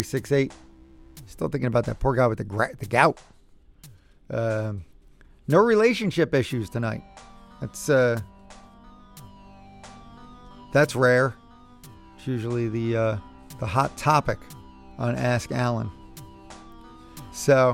6'8". Still thinking about that poor guy with the gout. No relationship issues tonight. That's rare. It's usually the hot topic on Ask Alan. So,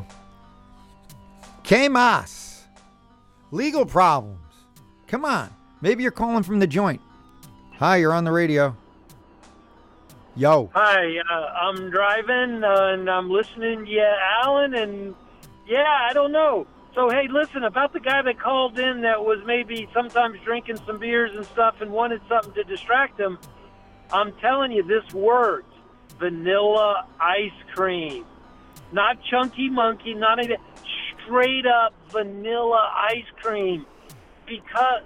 K-Mas. Legal problems. Come on. Maybe you're calling from the joint. Hi, you're on the radio. Yo. Hi, I'm driving and I'm listening to you, Alan, and I don't know. So, hey, listen, about the guy that called in that was maybe sometimes drinking some beers and stuff and wanted something to distract him, I'm telling you, this works. Vanilla ice cream. Not Chunky Monkey, not even straight up vanilla ice cream. Because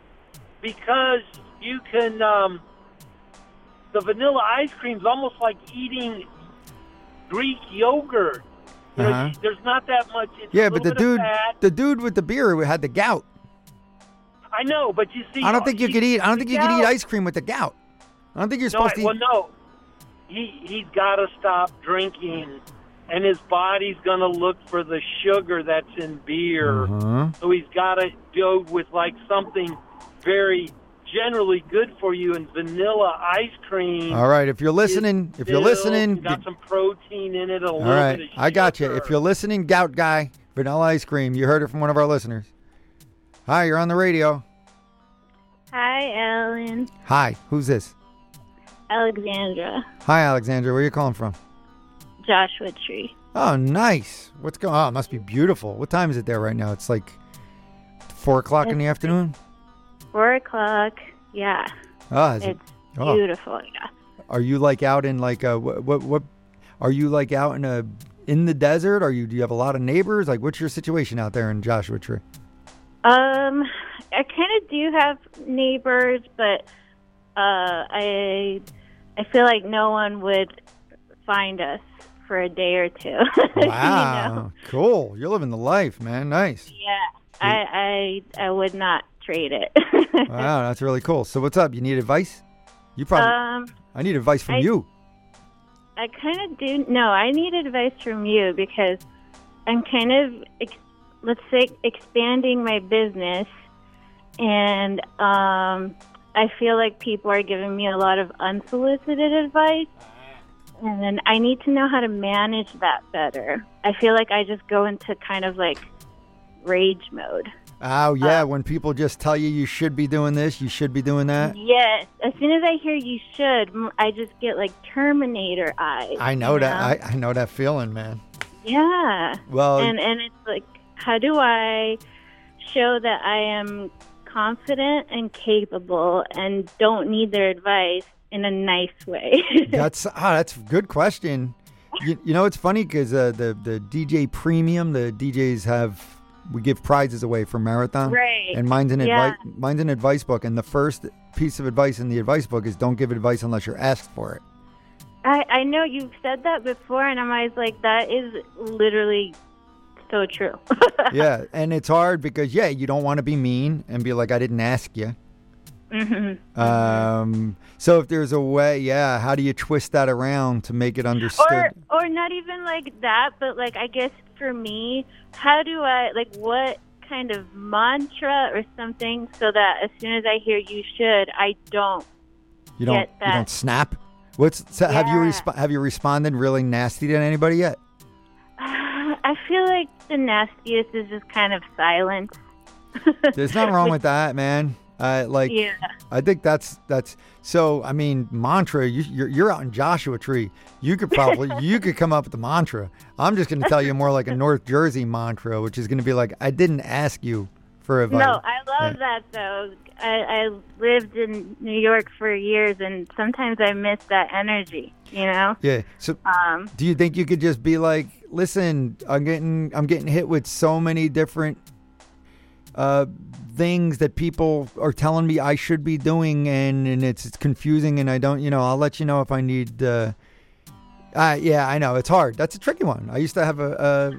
you can, the vanilla ice cream is almost like eating Greek yogurt. You know, there's not that much. It's but the dude with the beer had the gout. I know, but you see, I don't think you could eat ice cream with the gout. I don't think you're supposed to eat. Well, no, he's got to stop drinking, and his body's gonna look for the sugar that's in beer. So he's got to go with like something very generally good for you, and vanilla ice cream. All right, if you're listening, got some protein in it. All right, I got you. If you're listening, gout guy, vanilla ice cream. You heard it from one of our listeners. Hi, you're on the radio. Hi, Alan. Hi, who's this? Alexandra. Hi, Alexandra. Where are you calling from? Joshua Tree. Oh, nice. What's going on? It must be beautiful. What time is it there right now? It's like 4 o'clock in the afternoon? 4 o'clock, yeah. Oh, it's beautiful, yeah. Are you like out in like what are you like out in the desert? Do you have a lot of neighbors? Like, what's your situation out there in Joshua Tree? I kind of do have neighbors, but I feel like no one would find us for a day or two. Wow, you know? Cool. You're living the life, man. Nice. Yeah, I would not trade it. Wow, that's really cool. So what's up? You need advice? You probably. I need advice from you. I kind of do. No, I need advice from you because I'm kind of, let's say, expanding my business, and I feel like people are giving me a lot of unsolicited advice, and I need to know how to manage that better. I feel like I just go into kind of like rage mode. Oh, yeah, when people just tell you should be doing this, you should be doing that? Yes. As soon as I hear you should, I just get like Terminator eyes. I know that. I know that feeling, man. Yeah. Well, and it's like, how do I show that I am confident and capable and don't need their advice in a nice way? That's a good question. You know, it's funny because the DJ Premium, the DJs we give prizes away for Marathon. Right. And mine's an advice book. And the first piece of advice in the advice book is don't give advice unless you're asked for it. I know you've said that before, and I'm always like, that is literally so true. Yeah, and it's hard because, you don't want to be mean and be like, I didn't ask you. Mm-hmm. So if there's a way, how do you twist that around to make it understood? Or not even like that, but like, I guess for me, how do I, like, what kind of mantra or something so that as soon as I hear you should, I don't get that. You don't snap? Have you responded really nasty to anybody yet? I feel like the nastiest is just kind of silence. There's nothing wrong with that, man. I think that's so. I mean, mantra. You're out in Joshua Tree. You could come up with the mantra. I'm just going to tell you more like a North Jersey mantra, which is going to be like, I didn't ask you for advice. No, I love that though. I lived in New York for years, and sometimes I miss that energy. You know? Yeah. So, do you think you could just be like, listen, I'm getting hit with so many different things that people are telling me I should be doing, and it's confusing, and I don't, I'll let you know if I need. I know it's hard. That's a tricky one. I used to have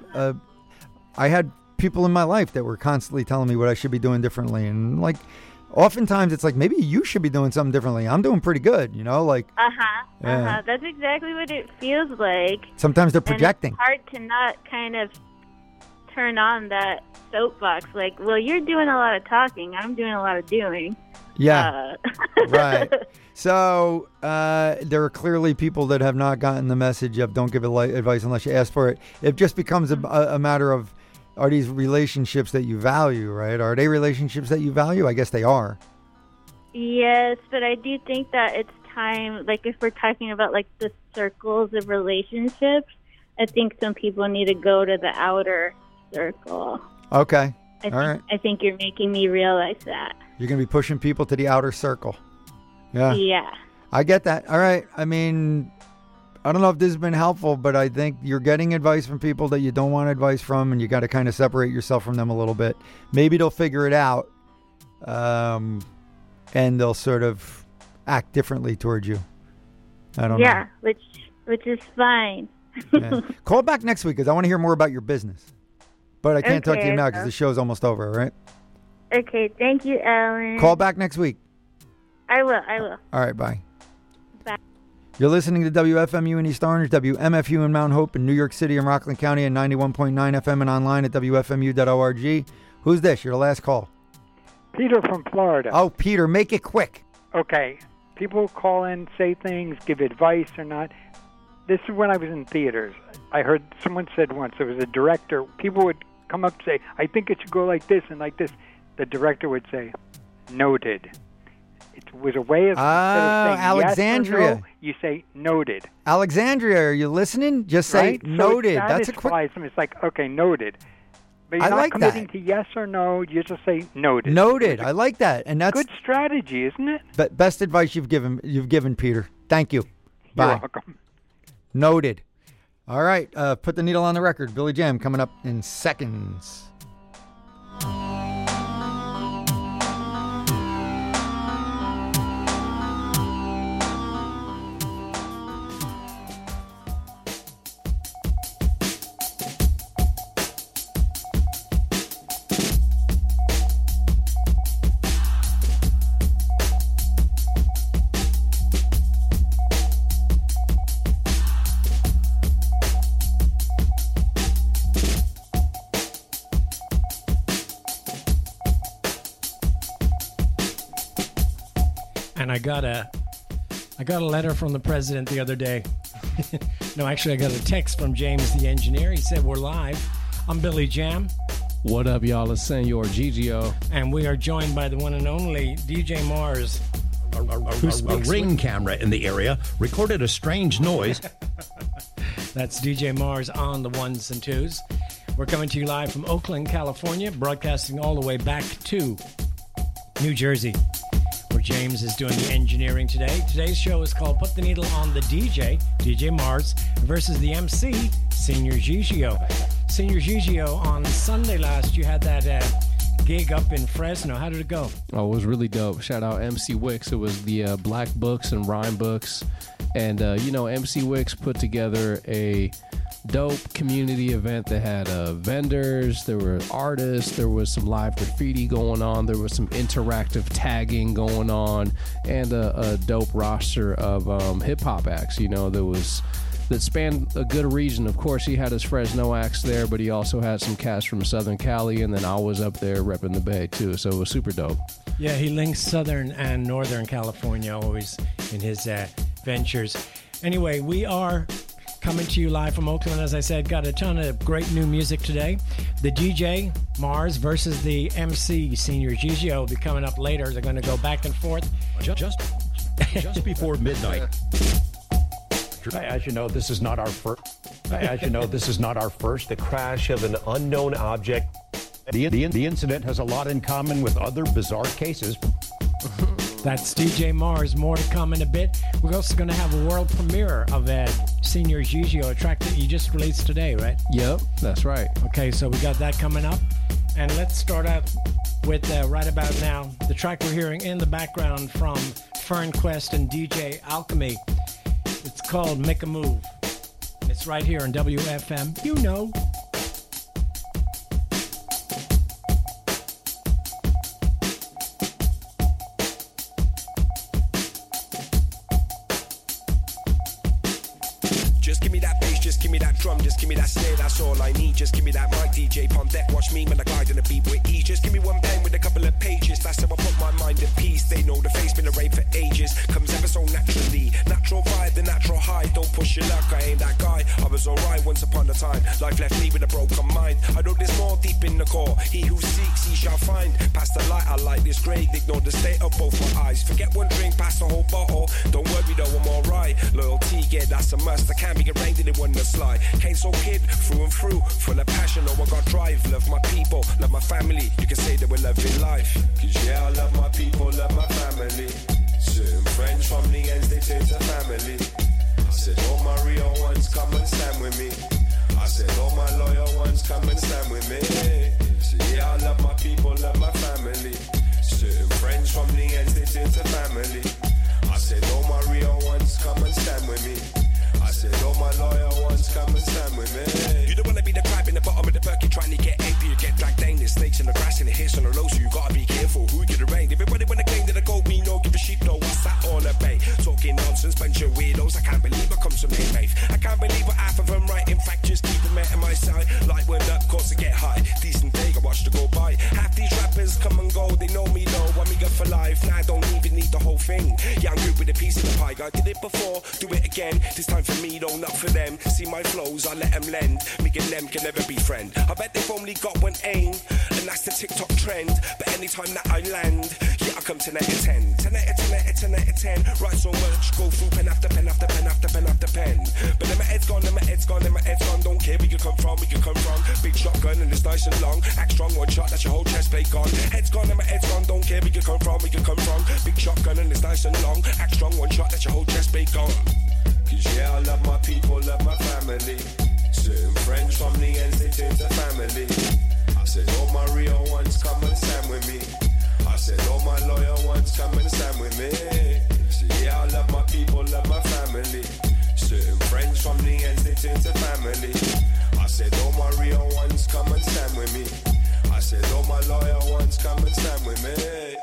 I had people in my life that were constantly telling me what I should be doing differently, and like oftentimes it's like, maybe you should be doing something differently. I'm doing pretty good, like. Uh-huh. That's exactly what it feels like. Sometimes they're projecting. And it's hard to not kind of turn on that soapbox. Like, well, you're doing a lot of talking. I'm doing a lot of doing. Yeah. Right. So there are clearly people that have not gotten the message of don't give advice unless you ask for it. It just becomes a matter of, are these relationships that you value, right? Are they relationships that you value? I guess they are. Yes, but I do think that it's time, like if we're talking about like the circles of relationships, I think some people need to go to the outer circle. Okay. All right. I think you're making me realize that. You're going to be pushing people to the outer circle. Yeah. Yeah. I get that. All right. I mean, I don't know if this has been helpful, but I think you're getting advice from people that you don't want advice from, and you got to kind of separate yourself from them a little bit. Maybe they'll figure it out, and they'll sort of act differently towards you. I don't know. Yeah, which is fine. Yeah. Call back next week because I want to hear more about your business. But I can't talk to you now because the show's almost over, all right? Okay, thank you, Alan. Call back next week. I will. All right, bye. Bye. You're listening to WFMU in East Orange, WMFU in Mount Hope in New York City and Rockland County, and 91.9 FM and online at WFMU.org. Who's this? You're the last call. Peter from Florida. Oh, Peter, make it quick. Okay. People call in, say things, give advice or not. This is when I was in theaters. I heard someone said once, there was a director, people would come up and say, I think it should go like this and like this. The director would say, noted. It was a way of, instead of saying Alexandria. Yes or no, you say noted. Alexandria, are you listening? Just say right? noted. So That's a quick. It's like, okay, noted. But you're I not like committing that. to yes or no. You just say noted. Noted. I like that, and that's good strategy, isn't it? best advice you've given, Peter. Thank you. Bye. You're welcome. Noted. All right. Put the needle on the record. Billy Jam coming up in seconds. And I got a letter from the president the other day. No, actually, I got a text from James, the engineer. He said, we're live. I'm Billy Jam. What up, y'all? It's Senor Gigio. And we are joined by the one and only DJ Mars. A ring camera in the area recorded a strange noise. That's DJ Mars on the ones and twos. We're coming to you live from Oakland, California, broadcasting all the way back to New Jersey, where James is doing the engineering today. Today's show is called Put the Needle on the DJ, DJ Mars, versus the MC, Senor Gigio. Senor Gigio, on Sunday last, you had that gig up in Fresno. How did it go? Oh, it was really dope. Shout out MC Wicks. It was the Black Books and Rhyme Books. And, MC Wicks put together a dope community event that had vendors, there were artists, there was some live graffiti going on, there was some interactive tagging going on, and a dope roster of hip-hop acts, that spanned a good region. Of course, he had his Fresno acts there, but he also had some cats from Southern Cali, and then I was up there repping the Bay, too, so it was super dope. Yeah, he links Southern and Northern California always in his ventures. Anyway, we are coming to you live from Oakland. As I said, got a ton of great new music today. The DJ, Mars, versus the MC, Senor Gigio, will be coming up later. They're going to go back and forth. Just before midnight. As you know, this is not our first. The crash of an unknown object. The incident has a lot in common with other bizarre cases. That's DJ Mars. More to come in a bit. We're also going to have a world premiere of Senor Gigio, a track that you just released today, right? Yep, that's right. Okay, so we got that coming up. And let's start out with, right about now, the track we're hearing in the background from Fern Quest and DJ Alchemy. It's called Make a Move. It's right here on WFM. You know. give me that snare, that's all I need. Just give me that mic, DJ, pump deck, watch me, man, I glide on the beat with ease. Just give me one pen with a couple of pages, that's how I put my mind at peace. They know the face been arranged for ages, comes ever so naturally. Natural vibe, the natural high, don't push your luck, I ain't that guy. I was alright once upon a time, life left me with a broken mind. I know there's more deep in the core, he who seeks, he shall find. Past the light, I like this grade, ignore the state of both my eyes. Forget one drink, pass the whole bottle, don't worry though, I'm alright. Loyalty, yeah, that's a must, I can't be arranged in it one to slide. Came so kid, through and through, full of passion, oh I got drive. Love my people, love my family, you can say that we're loving life. Cause yeah, I love my people, love my family. Certain friends from the ends, they turn to family. I said, all my real ones, come and stand with me. I said, all my loyal ones, come and stand with me. So yeah, I love my people, love my family. Certain friends from the ends, they turn to family. I said, all my real ones, come and stand with me. I said, all my loyal ones, come and stand with me. You don't wanna be the crab in the bottom of the perky trying to get AP. You get dragged down, there's snakes in the grass and the hits on the low, so you gotta be careful who you get around. Everybody wanna claim that I go, me no give a sheep though, what's that all about? Talking nonsense, bunch of weirdos, I can't believe I come from their mouth. I can't believe what half of them right, in fact just keep them out of my side. Like when up, course I get high, decent day, I watch to go by. Half these rappers come and go, they know me though, I'm me good for life. Now I don't even need the whole thing. Yeah, I'm good with a piece of the pie, I did it before, do it again. This time for me though, not for them. See my flows, I let them lend. Me and them can never be friend. I bet they've only got one aim, and that's the TikTok trend. But anytime that I land, yeah, I come 10 out of 10. 10 out of 10 out of 10 out of 10. Write so much, go through pen after pen after pen after pen after pen. But then my head's gone, then my head's gone, then my head's gone. Don't care where you come from, big shotgun and it's nice and long. Act strong, one shot, that's your whole chest plate gone. Head's gone, then my head's gone. Don't care where you come from, big shotgun and it's nice and long. Act strong, one shot, that's your whole chest plate gone. Cause yeah, I love my people, love my family. Certain friends from the ends, they turn to family. I said, all my real ones, come and stand with me. I said, all my loyal ones, come and stand with me. So yeah, I love my people, love my family. Certain friends from the ends, they turn to family. I said, all my real ones, come and stand with me. I said, all my loyal ones, come and stand with me.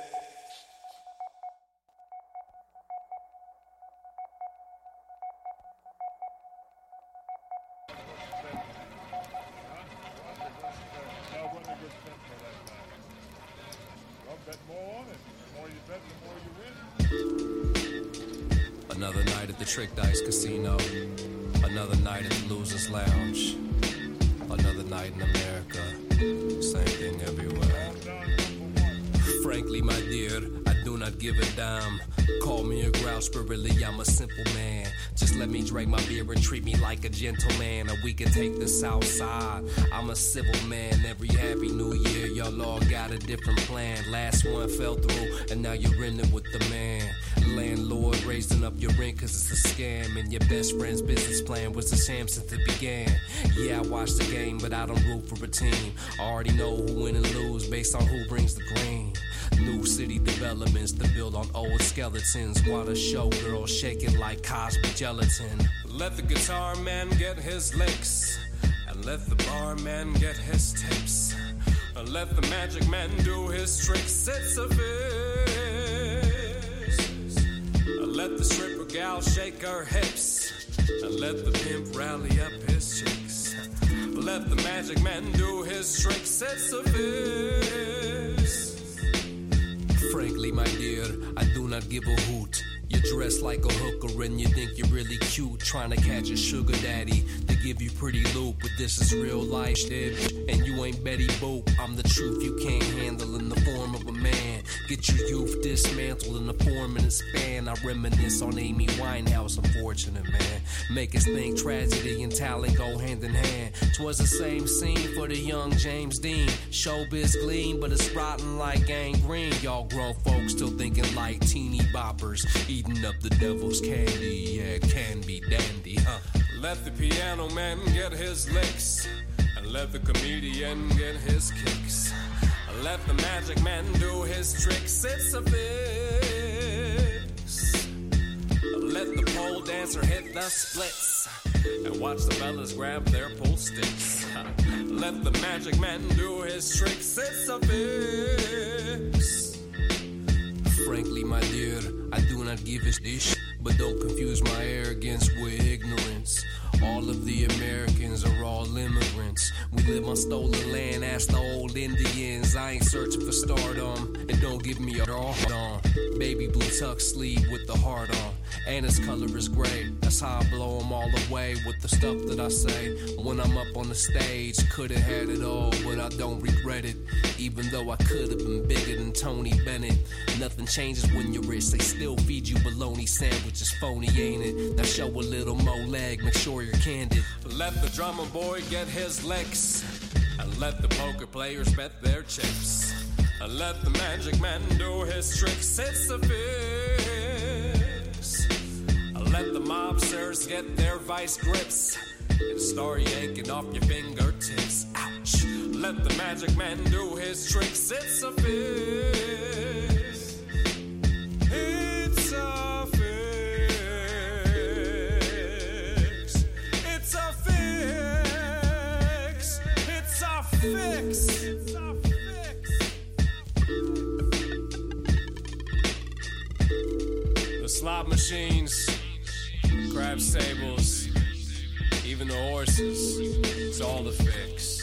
Another night at the Trick Dice Casino. Another night at the Losers Lounge. Another night in America. Same thing everywhere. Frankly, my dear, I do not give a damn. Call me a grouch, but really I'm a simple man. Just let me drink my beer and treat me like a gentleman, or we can take this outside. I'm a civil man. Every happy new year, y'all all got a different plan. Last one fell through, and now you're in it with the man. Landlord raising up your rent cause it's a scam, and your best friend's business plan was a sham since it began. Yeah, I watch the game, but I don't root for a team. I already know who win and lose based on who brings the green. New city developments to build on old skeletons, while the showgirls shake it like Cosby gelatin. Let the guitar man get his licks, and let the barman get his tips, and let the magic man do his tricks. It's a fix. Let the stripper gal shake her hips, and let the pimp rally up his chicks. Let the magic man do his tricks. It's a fix. Frankly, my dear, I do not give a hoot. You dress like a hooker and you think you're really cute, trying to catch a sugar daddy to give you pretty loot. But this is real life shit, and you ain't Betty Boop. I'm the truth you can't handle in the form of a man. Get your youth dismantled in the form and a span. I reminisce on Amy Winehouse, unfortunate man. Make us think tragedy and talent go hand in hand. 'Twas the same scene for the young James Dean. Showbiz gleam, but it's rotten like gangrene. Y'all grown folks still thinking like teeny boppers, eating up the devil's candy. Yeah, it can be dandy, huh? Let the piano man get his licks, and let the comedian get his kicks. Let the magic man do his tricks. It's a fix. Let the pole dancer hit the splits, and watch the fellas grab their pole sticks. Let the magic man do his tricks. It's a fix. Frankly, my dear, I do not give a dish, but don't confuse my arrogance with ignorance. All of the Americans are all We live on stolen land, ask the old Indians. I ain't searching for stardom, and don't give me a heart on. Baby blue tuck sleeve with the heart on, and its color is gray. That's how I blow them all away with the stuff that I say. When I'm up on the stage, could've had it all, but I don't regret it. Even though I could've been bigger than Tony Bennett. Nothing changes when you're rich, they still feed you bologna sandwiches. Phony, ain't it? Now show a little more leg, make sure you're candid. Let the drummer boy get his licks, and let the poker players bet their chips, and let the magic man do his tricks. It's a fix. Let the mobsters get their vice grips and start yanking off your fingertips. Ouch. Let the magic man do his tricks. It's a fix. It's a fix. It's a fix. It's a fix. It's a fix. The slot machines, crab stables, even the horses, it's all the fix.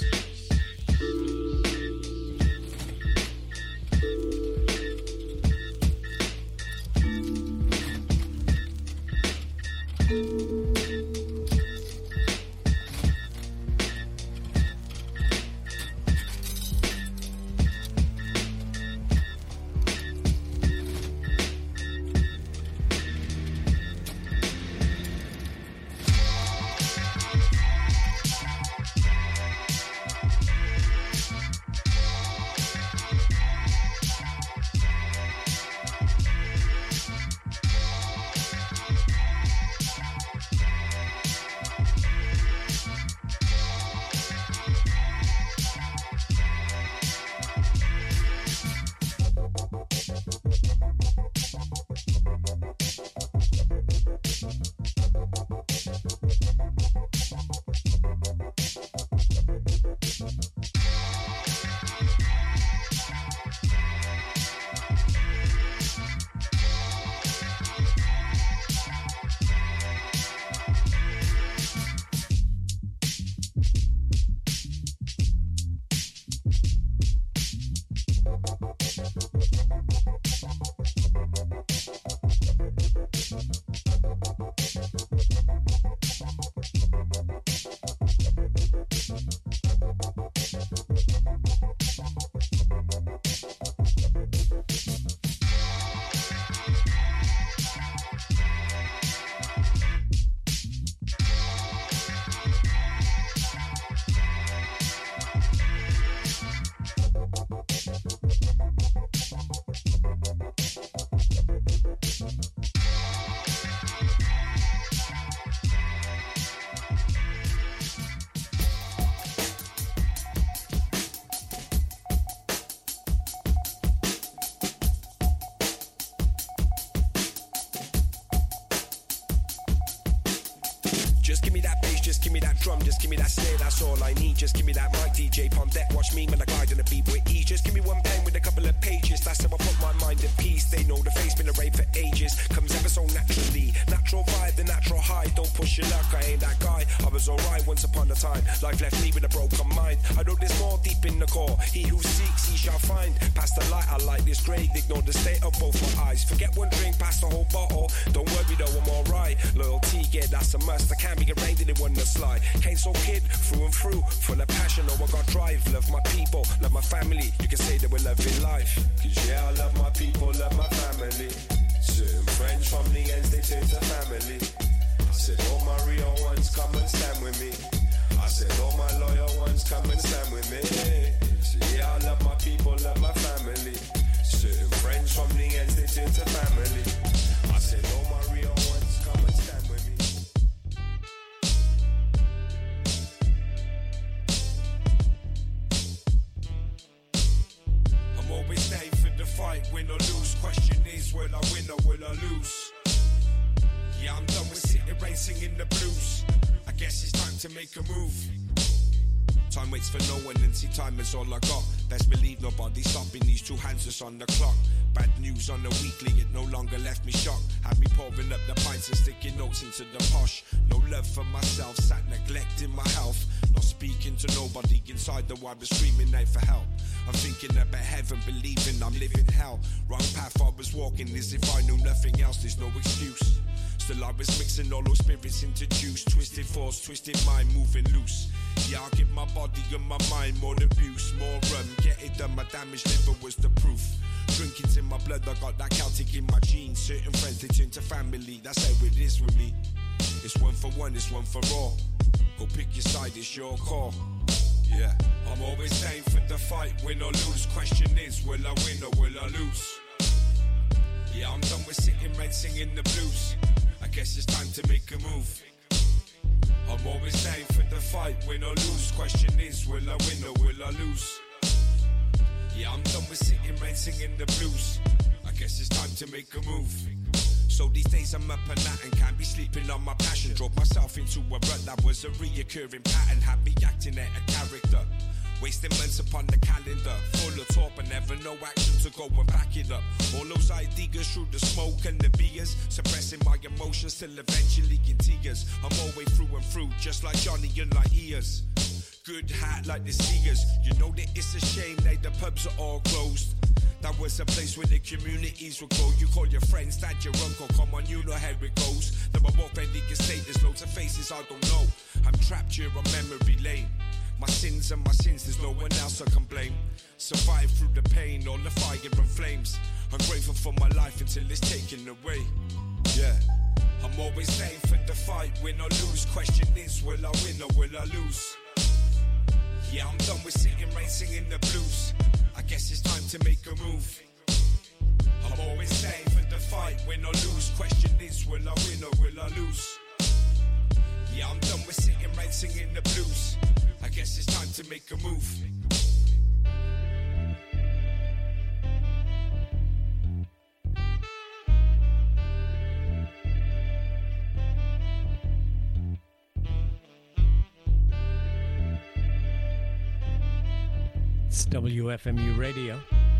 Just give me that bass, just give me that drum, just give me that snare, that's all I need. Just give me that mic, DJ Pump Deck, watch me when I glide on the beat with ease. Just give me one pen with a couple of pages, that's how I put my mind at peace. They know the face been arranged for ages, comes ever so naturally. Natural vibe, the natural high, don't push your luck, I ain't that guy. I was alright once upon a time, life left me with a broken mind. I know there's more deep in the core, he who seeks, he shall find. Past the light, I like this grade, ignore the state of both my eyes. Forget one drink, pass the whole bottle, don't worry though, I'm alright. Loyalty, yeah, that's a must, I can't be arranged in it when I slide. Came so kid, through and through, full of passion, oh I got drive. Love my people, love my family, you can say that we're loving life. Cause yeah, I love my people, love my family. Certain friends from the ends, they turn to family. I said, all my real ones, come and stand with me. I said, all my loyal ones, come and stand with me. So yeah, I love my people, love my family. Certain friends from the ends, they turn to family. I said, all my real ones, come and stand with me. I'm always there for the fight, win or lose. Question is, will I win or will I lose? Yeah, I'm done with sitting rain singing the blues. I guess it's time to make a move. Time waits for no one and see time is all I got. Best believe nobody stopping these two hands that's on the clock. Bad news on the weekly, it no longer left me shocked. Had me pouring up the pints and sticking notes into the posh. No love for myself, sat neglecting my health. Not speaking to nobody inside, though I was screaming out for help. I'm thinking about heaven, believing I'm living hell. Wrong path I was walking, as if I knew nothing else, there's no excuse. Still I was mixing all those spirits into juice. Twisted thoughts, twisted mind, moving loose. Yeah, I give my body and my mind more abuse. More rum, get it done, my damaged liver was the proof. Drinking's in my blood, I got that Celtic in my genes. Certain friends, they turn to family, that's how it is with me. It's one for one, it's one for all. Go pick your side, it's your call. Yeah, I'm always down for the fight, win or lose. Question is, will I win or will I lose? Yeah, I'm done with sitting red singing the blues. I guess it's time to make a move. I'm always down for the fight, win or lose. Question is, will I win or will I lose? Yeah, I'm done with sitting red singing the blues. I guess it's time to make a move. So these days I'm up and at and can't be sleeping on my passion. Drove myself into a rut that was a reoccurring pattern. Had me acting out a character. Wasting months upon the calendar. Full of talk but never no action to go and back it up. All those ideas through the smoke and the beers. Suppressing my emotions till eventually in tears. I'm always through and through, just like Johnny and like ears. Good hat like the Seegers. You know that it's a shame that the pubs are all closed. That was a place where the communities would go. You call your friends, dad, your uncle, come on, you know how it goes. Then I walk around the estate, there's loads of faces I don't know. I'm trapped here on memory lane. My sins and my sins, there's no one else I can blame. Survive through the pain, all the fire and flames. I'm grateful for my life until it's taken away. Yeah, I'm always down for the fight, win or lose. Question is, will I win or will I lose? Yeah, I'm done with sitting right singing the blues. I guess it's time to make a move. I'm always down for the fight, win or lose. Question is, will I win or will I lose? Yeah, I'm done with sitting right singing the blues. I guess it's time to make a move. It's WFMU Radio.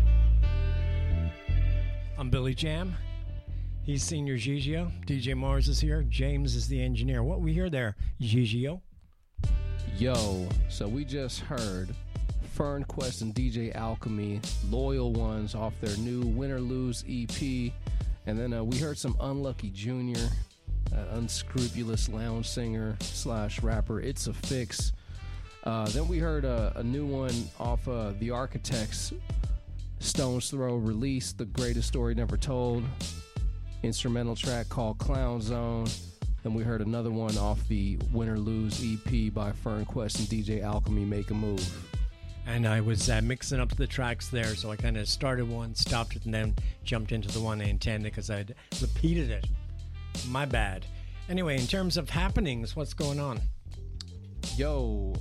I'm Billy Jam. He's Senior Gigio. DJ Mars is here. James is the engineer. What we hear there, Gigio? Yo, so we just heard FernQuest and DJ Alchemy, Loyal Ones, off their new Win or Lose EP. And then we heard some Unlucky Junior, unscrupulous lounge singer / rapper, It's a Fix. Then we heard a new one off The Architects' Stone's Throw release, The Greatest Story Never Told, instrumental track called Clown Zone. Then we heard another one off the Win or Lose EP by FernQuest and DJ Alchemy, Make a Move. And I was mixing up the tracks there, so I kind of started one, stopped it, and then jumped into the one I intended because I'd repeated it. My bad. Anyway, in terms of happenings, what's going on? Yo,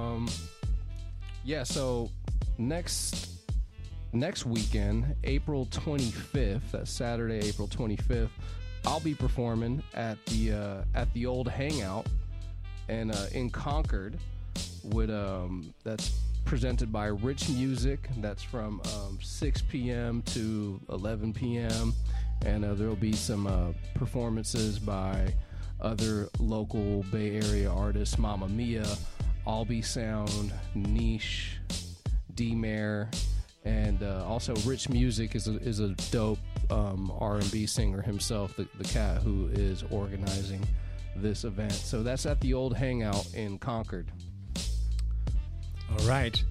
so next weekend, April 25th, that's Saturday, April 25th, I'll be performing at the old Hangout and in Concord with that's presented by Rich Music. That's from 6 p.m. to 11 p.m. and there'll be some performances by other local Bay Area artists, Mamma Mia, Albee Sound, Niche, D-Mare, and also Rich Music is a dope R&B singer himself, the cat who is organizing this event. So that's at the old Hangout in Concord. All right.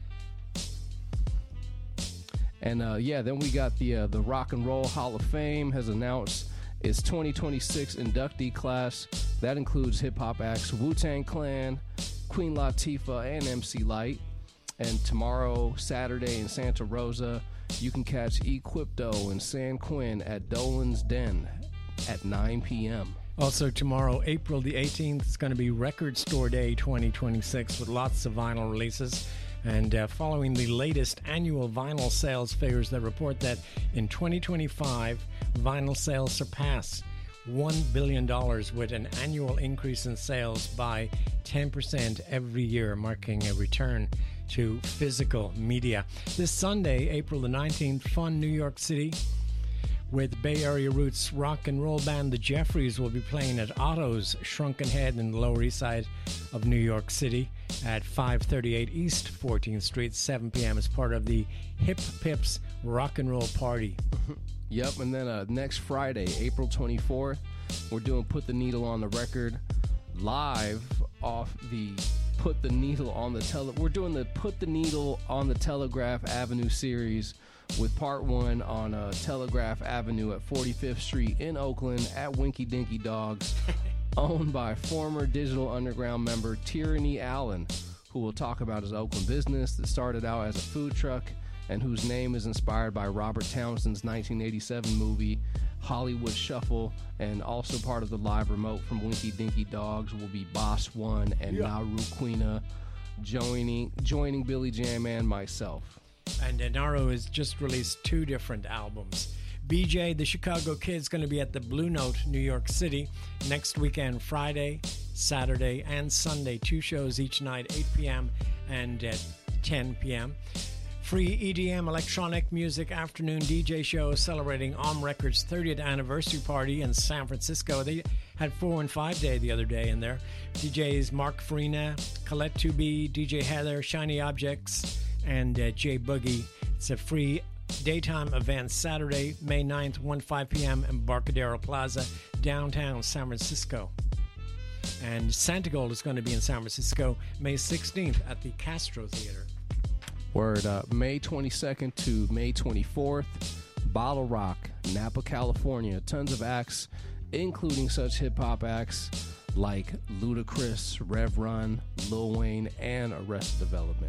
And then we got the Rock and Roll Hall of Fame has announced its 2026 inductee class. That includes hip-hop acts Wu-Tang Clan, Queen Latifah, and MC Lyte. And tomorrow, Saturday, in Santa Rosa, you can catch Equipto and San Quinn at Dolan's Den at 9 p.m. Also tomorrow, April the 18th, is going to be Record Store Day 2026 with lots of vinyl releases. And following the latest annual vinyl sales figures that report that in 2025, vinyl sales surpass $1 billion with an annual increase in sales by 10% every year, marking a return to physical media. This Sunday, April the 19th, Fun New York City with Bay Area roots rock and roll band The Jeffries will be playing at Otto's Shrunken Head in the Lower East Side of New York City at 538 East 14th Street, 7 p.m. as part of the Hip Pips Rock and Roll Party. Yep, and then next Friday, April 24th, we're doing Put the Needle on the Record live off the Put the Needle on the We're doing the Put the Needle on the Telegraph Avenue series with part 1 on Telegraph Avenue at 45th Street in Oakland at Winky Dinky Dogs, owned by former Digital Underground member Tyranny Allen, who will talk about his Oakland business that started out as a food truck and whose name is inspired by Robert Townsend's 1987 movie Hollywood Shuffle, and also part of the live remote from Winky Dinky Dogs will be Boss One and Naru Quina joining Billy Jam and myself. And Naru has just released 2 different albums. BJ, the Chicago Kid's going to be at the Blue Note, New York City, next weekend, Friday, Saturday, and Sunday. 2 shows each night, 8 p.m. and at 10 p.m. Free EDM electronic music afternoon DJ show celebrating OM Records' 30th anniversary party in San Francisco. They had 4 and 5 day the other day in there. DJs Mark Farina, Colette 2B, DJ Heather, Shiny Objects, and Jay Boogie. It's a free daytime event Saturday, May 9th, 1-5 p.m. in Embarcadero Plaza, downtown San Francisco. And Santigold is going to be in San Francisco May 16th at the Castro Theater. Word up. May 22nd to May 24th, Bottle Rock, Napa, California. Tons of acts, including such hip-hop acts like Ludacris, Rev Run, Lil Wayne, and Arrested Development.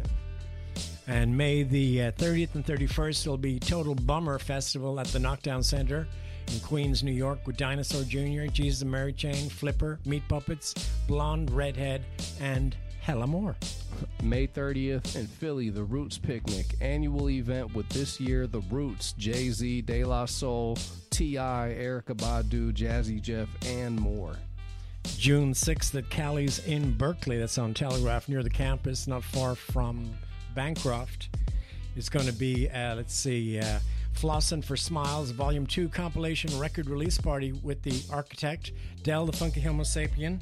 And May the 30th and 31st will be Total Bummer Festival at the Knockdown Center in Queens, New York, with Dinosaur Jr., Jesus and Mary Chain, Flipper, Meat Puppets, Blonde Redhead, and hella more. May 30th in Philly, the Roots Picnic, annual event with this year the Roots, Jay-Z, De La Soul, T.I., Erykah Badu, Jazzy Jeff, and more. June 6th at Callie's in Berkeley, that's on Telegraph, near the campus, not far from Bancroft. It's going to be, Flossin' for Smiles, Volume 2 compilation record release party with the architect, Del the Funky Homo Sapien.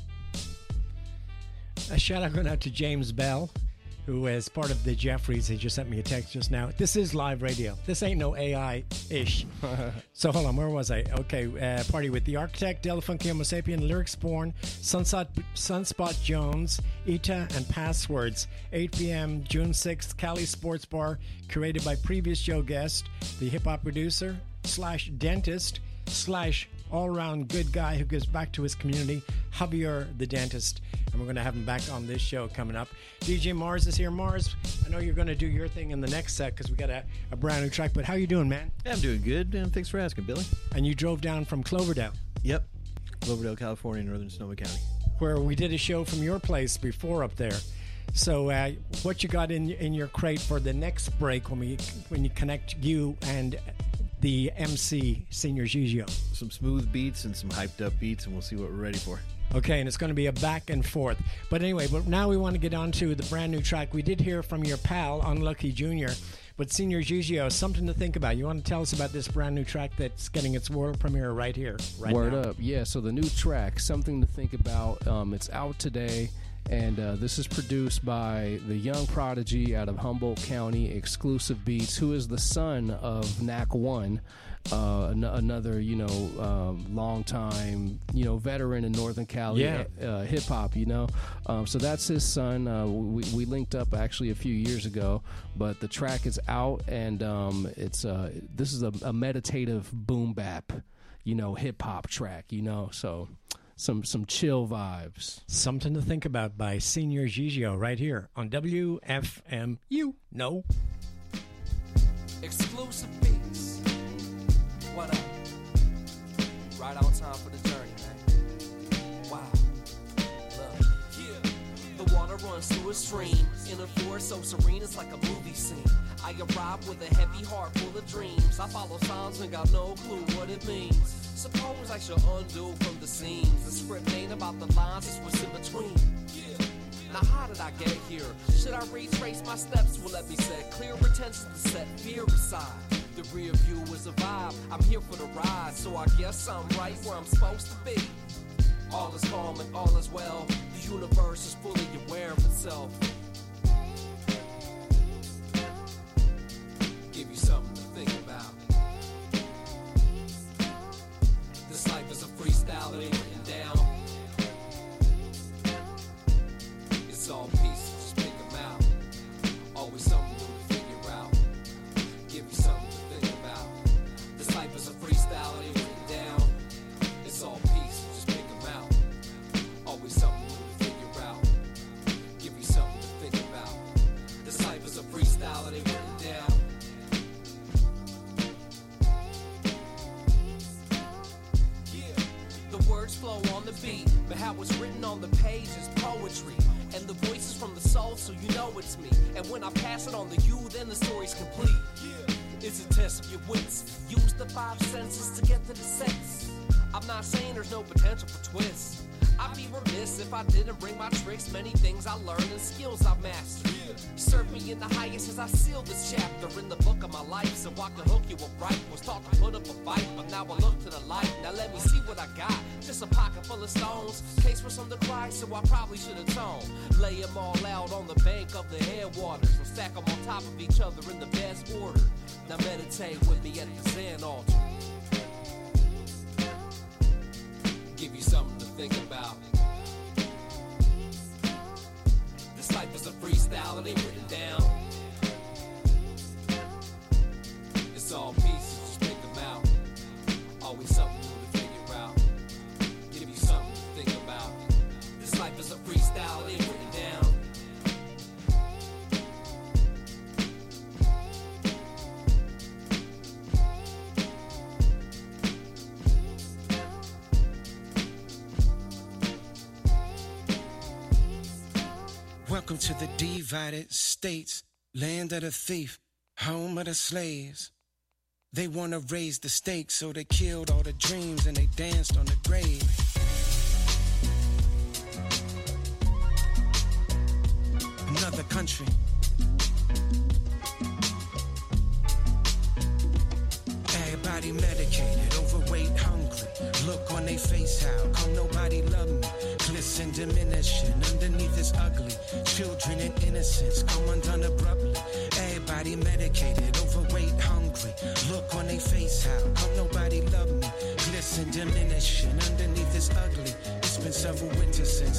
A shout out going out to James Bell, who is part of the Jeffries. He just sent me a text just now. This is live radio. This ain't no AI-ish. So hold on, where was I? Okay, party with the architect, Del the Funky Homo Sapien, Lyrics Born, Sunspot Jones, Ita, and Passwords. 8 p.m. June 6th, Cali Sports Bar, curated by previous show guest, the hip-hop producer / dentist / all-around good guy who gives back to his community, Javier the Dentist. And we're going to have him back on this show coming up. DJ Mars is here. Mars, I know you're going to do your thing in the next set because we got a brand new track, but how you doing, man? Yeah, I'm doing good, and thanks for asking, Billy. And you drove down from Cloverdale. Yep, Cloverdale, California, northern Sonoma County. Where we did a show from your place before up there. So what you got in your crate for the next break when you connect you and the MC, Senior Gigio? Some smooth beats and some hyped up beats, and we'll see what we're ready for. Okay, and it's going to be a back and forth. But anyway, now we want to get on to the brand new track. We did hear from your pal, Unlucky Jr., but Senior Gigio, something to think about. You want to tell us about this brand new track that's getting its world premiere right here, right Word now? up. Yeah, so the new track, Something to Think About, it's out today. And this is produced by the young prodigy out of Humboldt County, Exclusive Beats, who is the son of Knack One, another, long-time, veteran in Northern Cali hip-hop, So that's his son. We linked up actually a few years ago, but the track is out, and this is a meditative boom bap, hip-hop track, so... Some chill vibes. Something to Think About by Senior Gigio right here on WFM. Exclusive Beats. What up? Right on time for the journey, man. Wow. Look. Yeah. The water runs through a stream in a forest so serene it's like a movie scene. I arrive with a heavy heart full of dreams. I follow signs and got no clue what it means. Suppose I should undo from the seams. The script ain't about the lines, it's what's in between. Yeah. Now how did I get here? Should I retrace my steps? Well, let me set clear intentions to set fear aside. The rear view is a vibe, I'm here for the ride, so I guess I'm right where I'm supposed to be. All is calm and all is well, the universe is fully aware of itself. Give you something to think about. This life is a freestyle, it ain't written down. It's all pieces, just pick them out. Always something new to figure out. Give you something to think about. This life is a freestyle, it ain't written down. It's all pieces, just pick them out. Always something new to figure out. Give you something to think about. This life is a freestyle, it ain't written down. Words flow on the beat, but how it's written on the page is poetry. And the voice is from the soul, so you know it's me. And when I pass it on to you, then the story's complete. It's a test of your wits. Use the 5 senses to get to the sense. I'm not saying there's no potential for twists. I'd be remiss if I didn't bring my tricks, many things I learned and skills I've mastered. Serve me in the highest as I seal this chapter in the book of my life, so I can hook you up right. Was taught to put up a fight, but now I look to the light. Now let me see what I got. Just a pocket full of stones, case for some to cry, so I probably should atone. Lay them all out on the bank of the headwaters, or stack them on top of each other in the best order. Now meditate with me at the Zen altar. Give you something to think about. This life is a freestyle, it ain't written down. It's all pieces, just pick them out. Always something new to figure out. Give you something to think about. This life is a freestyle, it ain't written down. Welcome to the divided states, land of the thief, home of the slaves. They want to raise the stakes, so they killed all the dreams and they danced on the grave. Another country. Everybody medicated, overweight, hungry. Look on they face, how come nobody love me? Glisten, diminishing, underneath is ugly. Children in innocence come undone abruptly. Everybody medicated, overweight, hungry. Look on they face, how come nobody love me? Glisten, diminishing, underneath is ugly. It's been several winters since.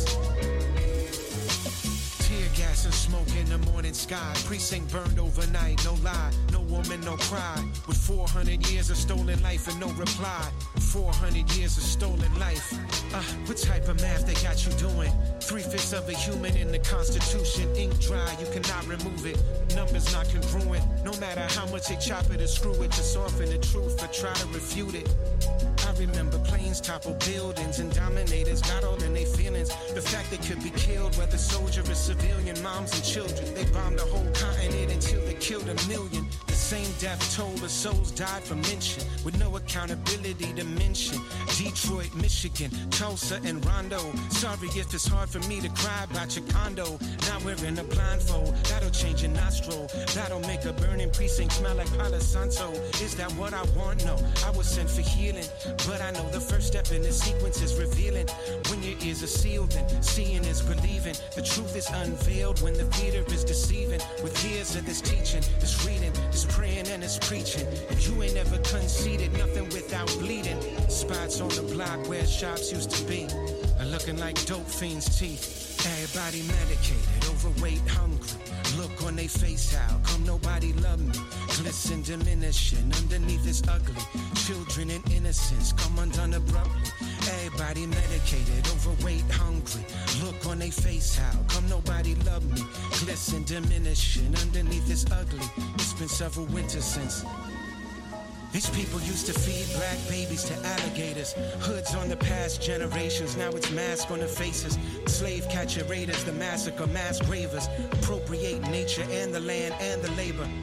Tear gas and smoke in the morning sky. Precinct burned overnight, no lie. No woman, no cry. With 400 years of stolen life and no reply. 400 years of stolen life. What type of math they got you doing? 3/5 of a human in the Constitution. Ink dry, you cannot remove it. Numbers not congruent. No matter how much they chop it or screw it, to soften the truth or try to refute it. I remember planes topple buildings and dominators got all in their feelings. The fact they could be killed, whether soldier or civilian, moms and children. They bombed the whole continent until they killed 1 million. The same death toll of souls died from mention, with no accountability to mention. Detroit, Michigan, Tulsa, and Rondo. Sorry if it's hard for me to cry about your condo. Now we're in a blindfold, that'll change your nostril. That'll make a burning precinct smell like Palo Santo. Is that what I want? No, I was sent for healing. But I know the first step in the sequence is revealing. When your ears are sealed, then seeing is believing. The truth is unveiled when the theater is deceiving. With years of this teaching, this reading, this praying, and this preaching. And you ain't ever conceded nothing without bleeding. Spots on the block where shops used to be are looking like dope fiends' teeth. Everybody medicated, overweight, hungry. Look on they face, how come nobody love me? Glisten, diminishing, underneath is ugly. Children in innocence come undone abruptly. Everybody medicated, overweight, hungry. Look on they face, how come nobody love me? Glisten, diminishing, underneath is ugly. It's been several winters since. These people used to feed black babies to alligators. Hoods on the past generations, now it's mask on the faces. Slave catcher raiders, the massacre, mass gravers. Appropriate nature and the land and the labor.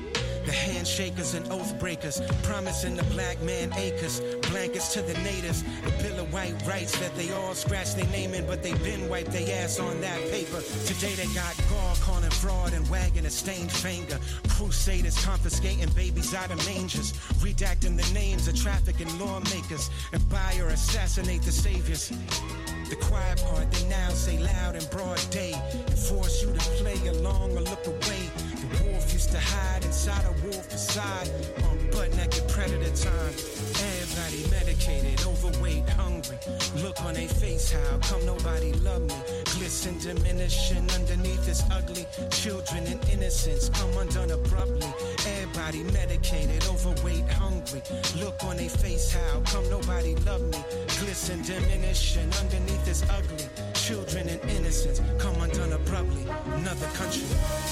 The handshakers and oath breakers, promising the black man acres, blankets to the natives, a bill of white rights that they all scratch their name in, but they been wiped their ass on that paper. Today they got God calling fraud and wagging a stained finger. Crusaders confiscating babies out of mangers, redacting the names of trafficking lawmakers, and buy or assassinate the saviors. The quiet part, they now say loud in broad day, and force you to play along or look away. The wolf used to hide inside a wolf facade on butt-naked predator time. Everybody medicated, overweight, hungry. Look on their face, how come nobody love me? Glisten, diminishing underneath this ugly. Children and innocence come undone abruptly. Everybody medicated, overweight, hungry. Look on their face, how come nobody love me? Glisten, diminishing underneath this ugly. Children and innocence come undone abruptly. Another country.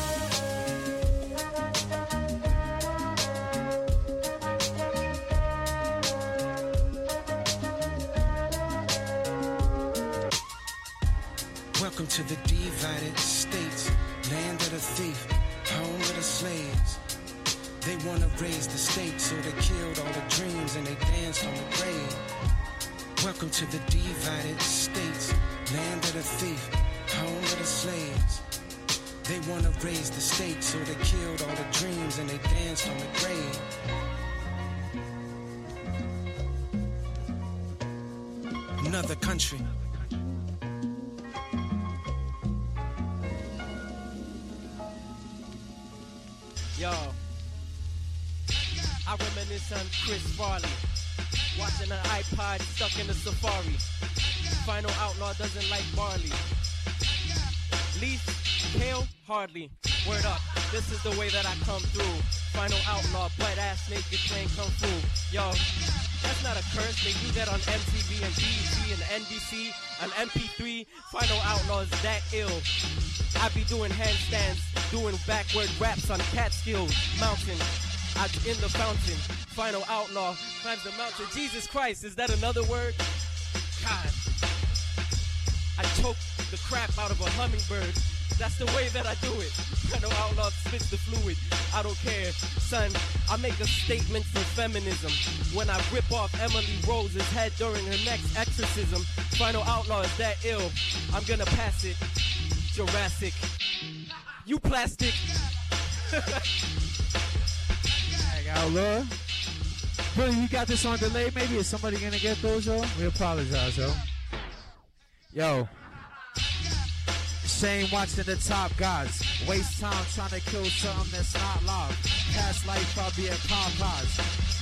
Welcome to the divided states, land of the thief, home of the slaves. They wanna raise the stakes, so they killed all the dreams and they danced on the grave. Welcome to the divided states, land of the thief, home of the slaves. They wanna raise the stakes, so they killed all the dreams and they danced on the grave. Another country. Yo, I reminisce on Chris Farley, watching an iPod stuck in the Safari. Final Outlaw doesn't like barley. Leaf, pale, hardly. Word up, this is the way that I come through. Final Outlaw, butt ass naked playing Kung Fu. Yo, that's not a curse, they do that on MTV and BET and NBC, on MP3. Final Outlaw is that ill. I be doing handstands, doing backward raps on Catskills Mountain. I'm in the fountain. Final Outlaw climbs the mountain. Jesus Christ, is that another word? God. I choke the crap out of a hummingbird. That's the way that I do it. Final Outlaw spits the fluid. I don't care, son. I make a statement for feminism when I rip off Emily Rose's head during her next exorcism. Final Outlaw is that ill. I'm gonna pass it. Jurassic. You plastic. Hey, Outlaw. Billy, you got this on delay. Maybe is somebody gonna get those, yo? We apologize, yo. Yo. Shame watching the top guys. Waste time trying to kill something that's not live. Past life, I'll be at Popeyes.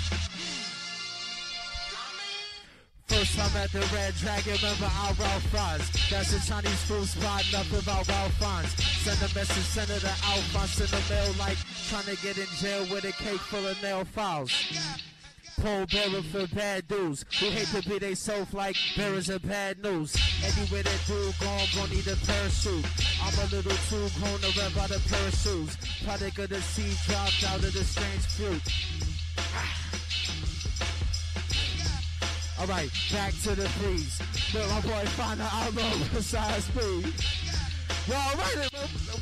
First time at the Red Dragon, remember our Ralph Fries. That's a Chinese food spot, nothing about Ralph Fines. Send a message, Senator Alphonse in the mail like trying to get in jail with a cake full of nail files. Pole bearer for bad dudes who hate to be they self like bearers of bad news. Anywhere that dude gon' need a parachute. I'm a little too grown to rev out a pair of shoes. Product of the seed dropped out of the strange fruit. Alright, back to the freeze. But my boy Final Outlaw besides speed. Yo, alright.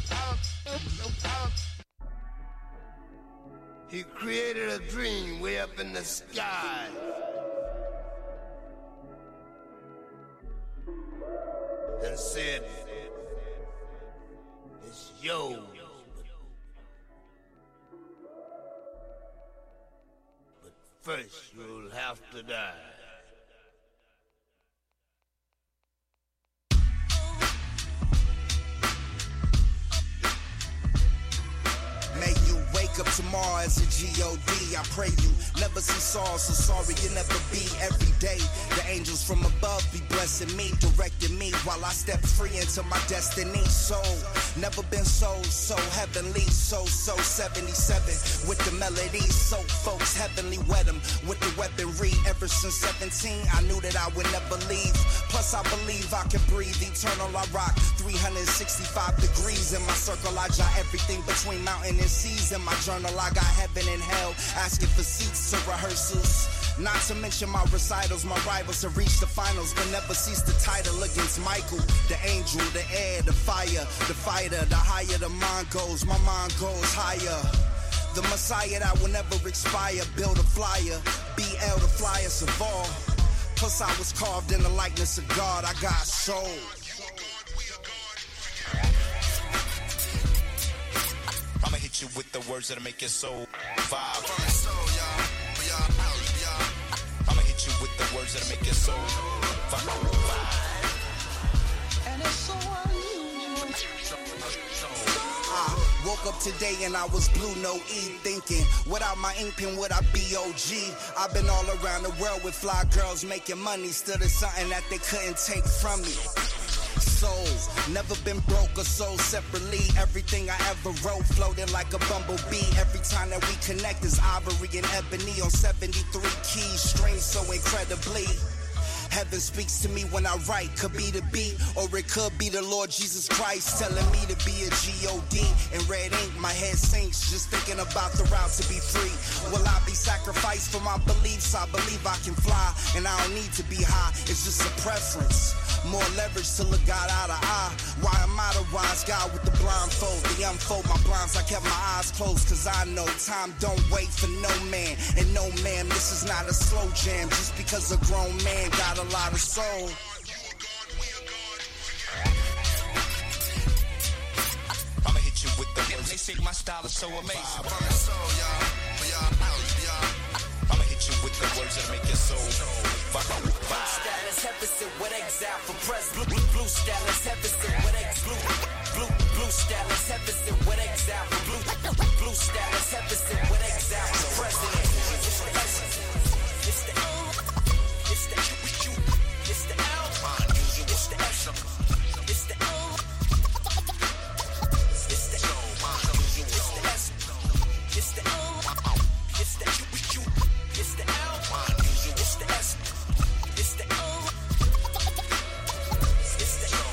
He created a dream way up in the sky. And said, it's yours. But first you'll have to die. May you wake up tomorrow as a G.O.D. I pray you never see sorrow, so sorry you never be every day. The angels from above be blessing me, directing me while I step free into my destiny. So, never been so heavenly, so 77 with the melody. So folks heavenly wet them with the weaponry. Ever since 17, I knew that I would never leave. Plus I believe I can breathe eternal. I rock 365 degrees in my circle. I jot everything between mountain and seas. In my journal I got heaven and hell, asking for seats to rehearsals. Not to mention my recitals, my rivals have reached the finals, but never cease the title against Michael. The angel, the air, the fire, the fighter. The higher the mind goes, my mind goes higher. The Messiah that will never expire. Build a flyer, BL the flyers of all. Plus I was carved in the likeness of God. I got soul. I'ma hit you with the words that'll make your soul vibe. I'ma hit you with the words that'll make your soul vibe. And it's so woke up today and I was blue, no E, thinking without my ink pen would I be OG? I've been all around the world with fly girls making money. Still there's something that they couldn't take from me. Souls, never been broke or sold separately. Everything I ever wrote floating like a bumblebee. Every time that we connect is ivory and ebony on 73 keys, strings so incredibly. Heaven speaks to me when I write. Could be the beat, or it could be the Lord Jesus Christ telling me to be a G.O.D. In red ink, my head sinks just thinking about the route to be free. Will I be sacrificed for my beliefs? I believe I can fly, and I don't need to be high. It's just a preference. More leverage to look God eye to eye. Why am I the wise guy with the blindfold? They unfold my blinds, I kept my eyes closed, cause I know time don't wait for no man. And no man, this is not a slow jam. Just because a grown man got a lot of soul. I'ma hit you with the words. They say my style is so amazing. I'ma hit you with the words that make your soul vibe. Status Hefferson with exile for press. Blue status Hefferson with blue status Hefferson with exile for blue status Hefferson with exile for president. It's the L. It's the L. It's the L. It's the L. It's the L. It's the S. It's the L. It's the Q. It's the L. It's the S. It's the O. It's the O.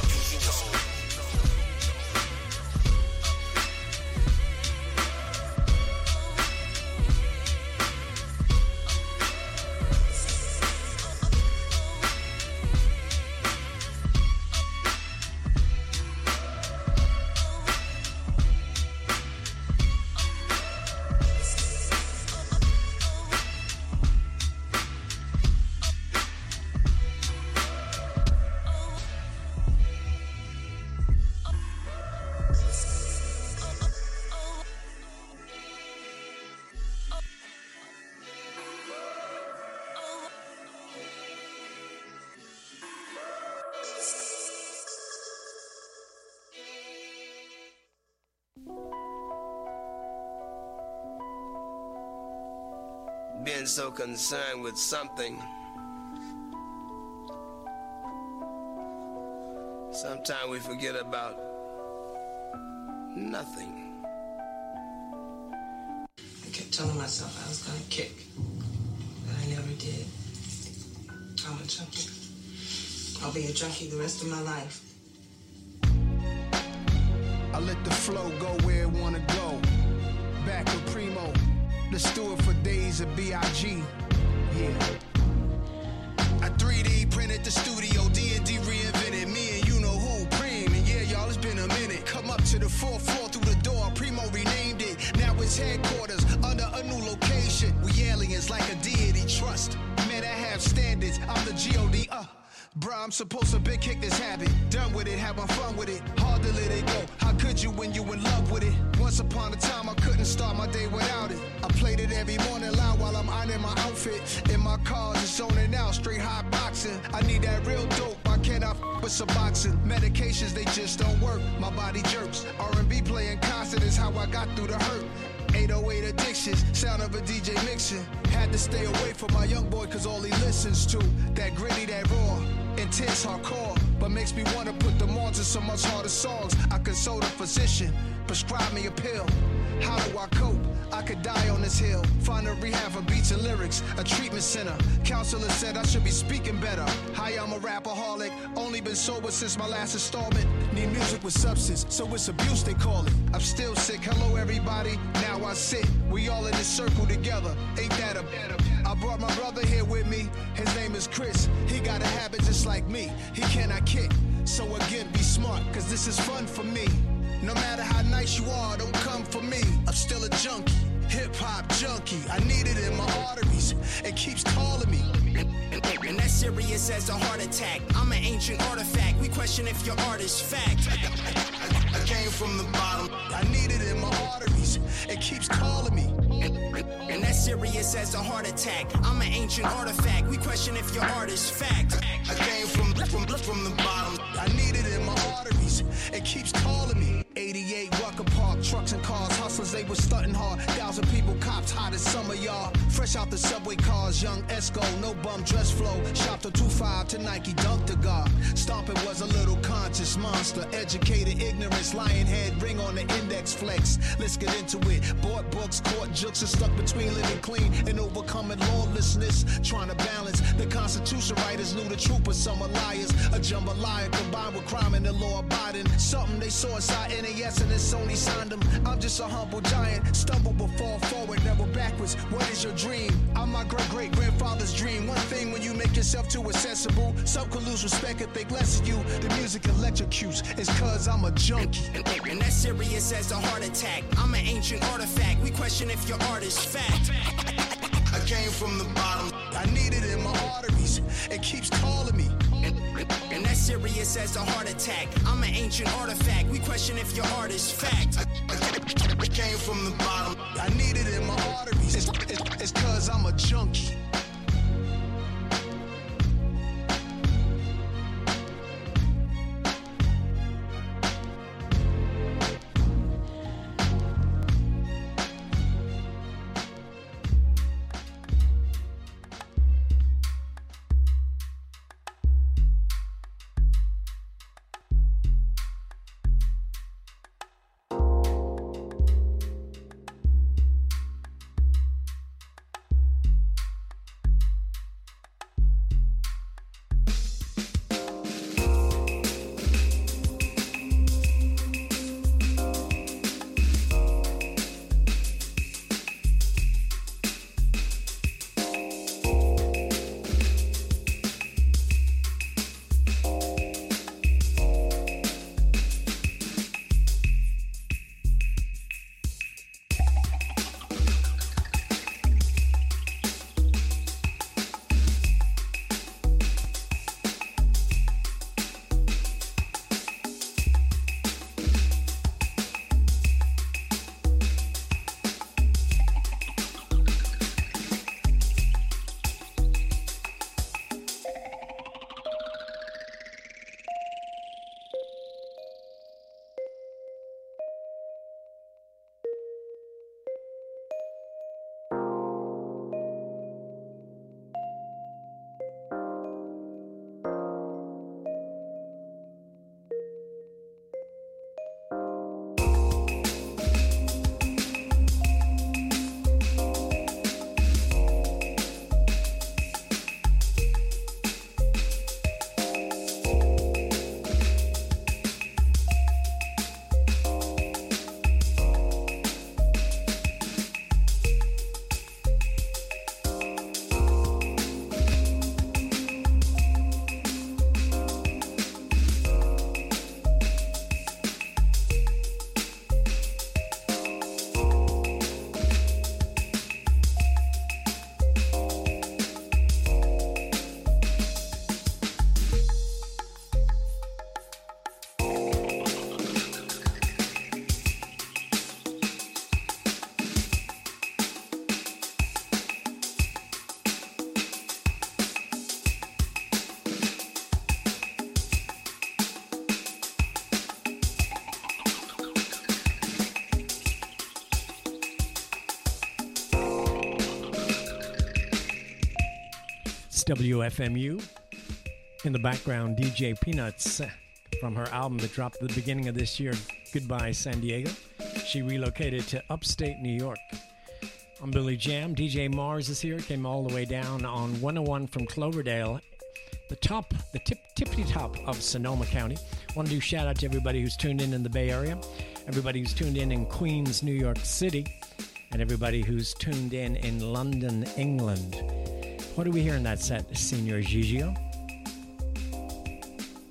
Being so concerned with something, sometimes we forget about nothing. I kept telling myself I was gonna kick, but I never did. I'm a junkie. I'll be a junkie the rest of my life. I let the flow go where it wanna go. Back with Primo. Let's do it for days of B.I.G. Yeah. I 3D printed the studio, D&D reinvented me and you know who, Preem. And yeah, y'all, it's been a minute. Come up to the 4th floor through the door, Primo renamed it. Now it's headquarters under a new location. We aliens like a deity trust. Man, I have standards, I'm the G.O.D. Bruh, I'm supposed to big kick this habit. Done with it, having fun with it. Hard to let it go. How could you when you in love with it? Once upon a time, I couldn't start my day without it. I played it every morning loud while I'm ironing my outfit. In my car, just zoning out, straight hot boxing. I need that real dope. Why can't I with some boxing? Medications, they just don't work. My body jerks. R&B playing constant is how I got through the hurt. 808 addictions, sound of a DJ mixing. Had to stay away from my young boy cause all he listens to that gritty, that raw, intense, hardcore, but makes me wanna put them on to some much harder songs. I consult a physician, prescribe me a pill. How do I cope? I could die on this hill. Find a rehab for beats and lyrics, a treatment center. Counselor said I should be speaking better. Hi, I'm a rapaholic, only been sober since my last installment. Need music with substance, so it's abuse they call it. I'm still sick, hello everybody, now I sit. We all in this circle together, ain't that a better? I brought my brother here with me, his name is Chris. He got a habit just like me, he cannot kick. So again, be smart, cause this is fun for me. No matter how nice you are, don't come for me. I'm still a junkie, hip-hop junkie. I need it in my arteries, it keeps calling me. And that's serious as a heart attack. I'm an ancient artifact. We question if your art is fact. I came from the bottom. I need it in my arteries. It keeps calling me. And that's serious as a heart attack. I'm an ancient artifact. We question if your art is fact. I came from the bottom. I need it in my arteries. It keeps calling me. 88 Rucker Park, trucks and cars, hustlers, they was stunting hard. 1,000 people, cops, hot as summer, y'all. Fresh out the subway cars, young Esco, no bum dress flow. Shopped a 2.5 to Nike, dunked the guard. Stomping was a little conscious monster. Educated ignorance, lion head, ring on the index flex. Let's get into it. Bought books, court jokes, and stuck between living clean and overcoming lawlessness. Trying to balance the Constitution writers knew the truth, but some are liars. A jambalaya combined with crime and the law abiding. Something they saw inside NAS and it's Sony signed them. I'm just a humble giant, stumble but fall forward, never backwards. What is your dream? I'm my great-great-grandfather's dream. One thing when you make yourself too accessible, some can lose respect and think less of you. The music electrocutes, it's cause I'm a junkie. And that's serious as a heart attack. I'm an ancient artifact. We question if your art is fact. I came from the bottom. I need it in my arteries. It keeps calling me. And that's serious as a heart attack. I'm an ancient artifact. We question if your art is fact. I came from the bottom. I need it in my arteries. It's cause I'm a junkie. WFMU. In the background, DJ Peanuts from her album that dropped at the beginning of this year, Goodbye San Diego. She relocated to upstate New York. I'm Billy Jam. DJ Mars is here. Came all the way down on 101 from Cloverdale, the tippity top of Sonoma County. Want to do shout out to everybody who's tuned in the Bay Area, everybody who's tuned in Queens, New York City, and everybody who's tuned in London, England. What do we hear in that set, Signor Gigio?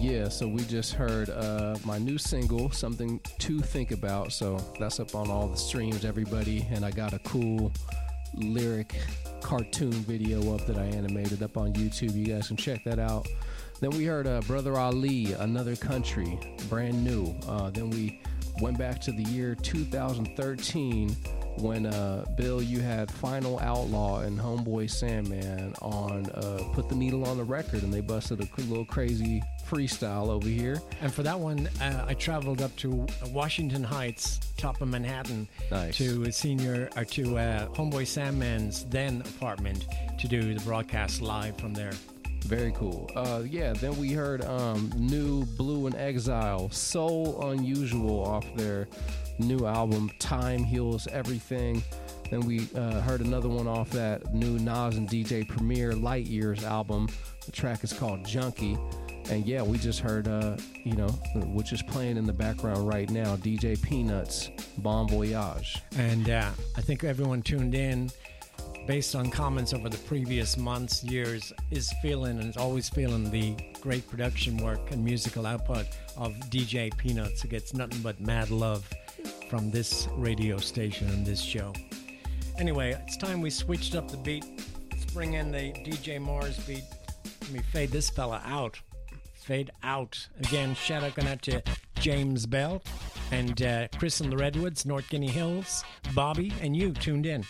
Yeah, so we just heard my new single, Something to Think About. So that's up on all the streams, everybody. And I got a cool lyric cartoon video up that I animated up on YouTube. You guys can check that out. Then we heard Brother Ali, Another Country, brand new. Then we went back to the year 2013 when, Bill, you had Final Outlaw and Homeboy Sandman on Put the Needle on the Record, and they busted a little crazy freestyle over here. And for that one, I traveled up to Washington Heights, top of Manhattan, nice. to Homeboy Sandman's then apartment to do the broadcast live from there. Very cool. Then we heard new Blue and Exile, So Unusual, off their new album, Time Heals Everything. Then we heard another one off that new Nas and DJ Premier Light Years album. The track is called Junkie. And yeah, we just heard, which is playing in the background right now, DJ Peanuts, Bon Voyage. And I think everyone tuned in based on comments over the previous months, years, is feeling and is always feeling the great production work and musical output of DJ Peanuts. It gets nothing but mad love from this radio station and this show. Anyway, it's time we switched up the beat. Let's bring in the DJ Mars beat. Let me fade this fella out. Fade out. Again, shout out going out to James Bell and Chris in the Redwoods, North Guinea Hills, Bobby, and you tuned in.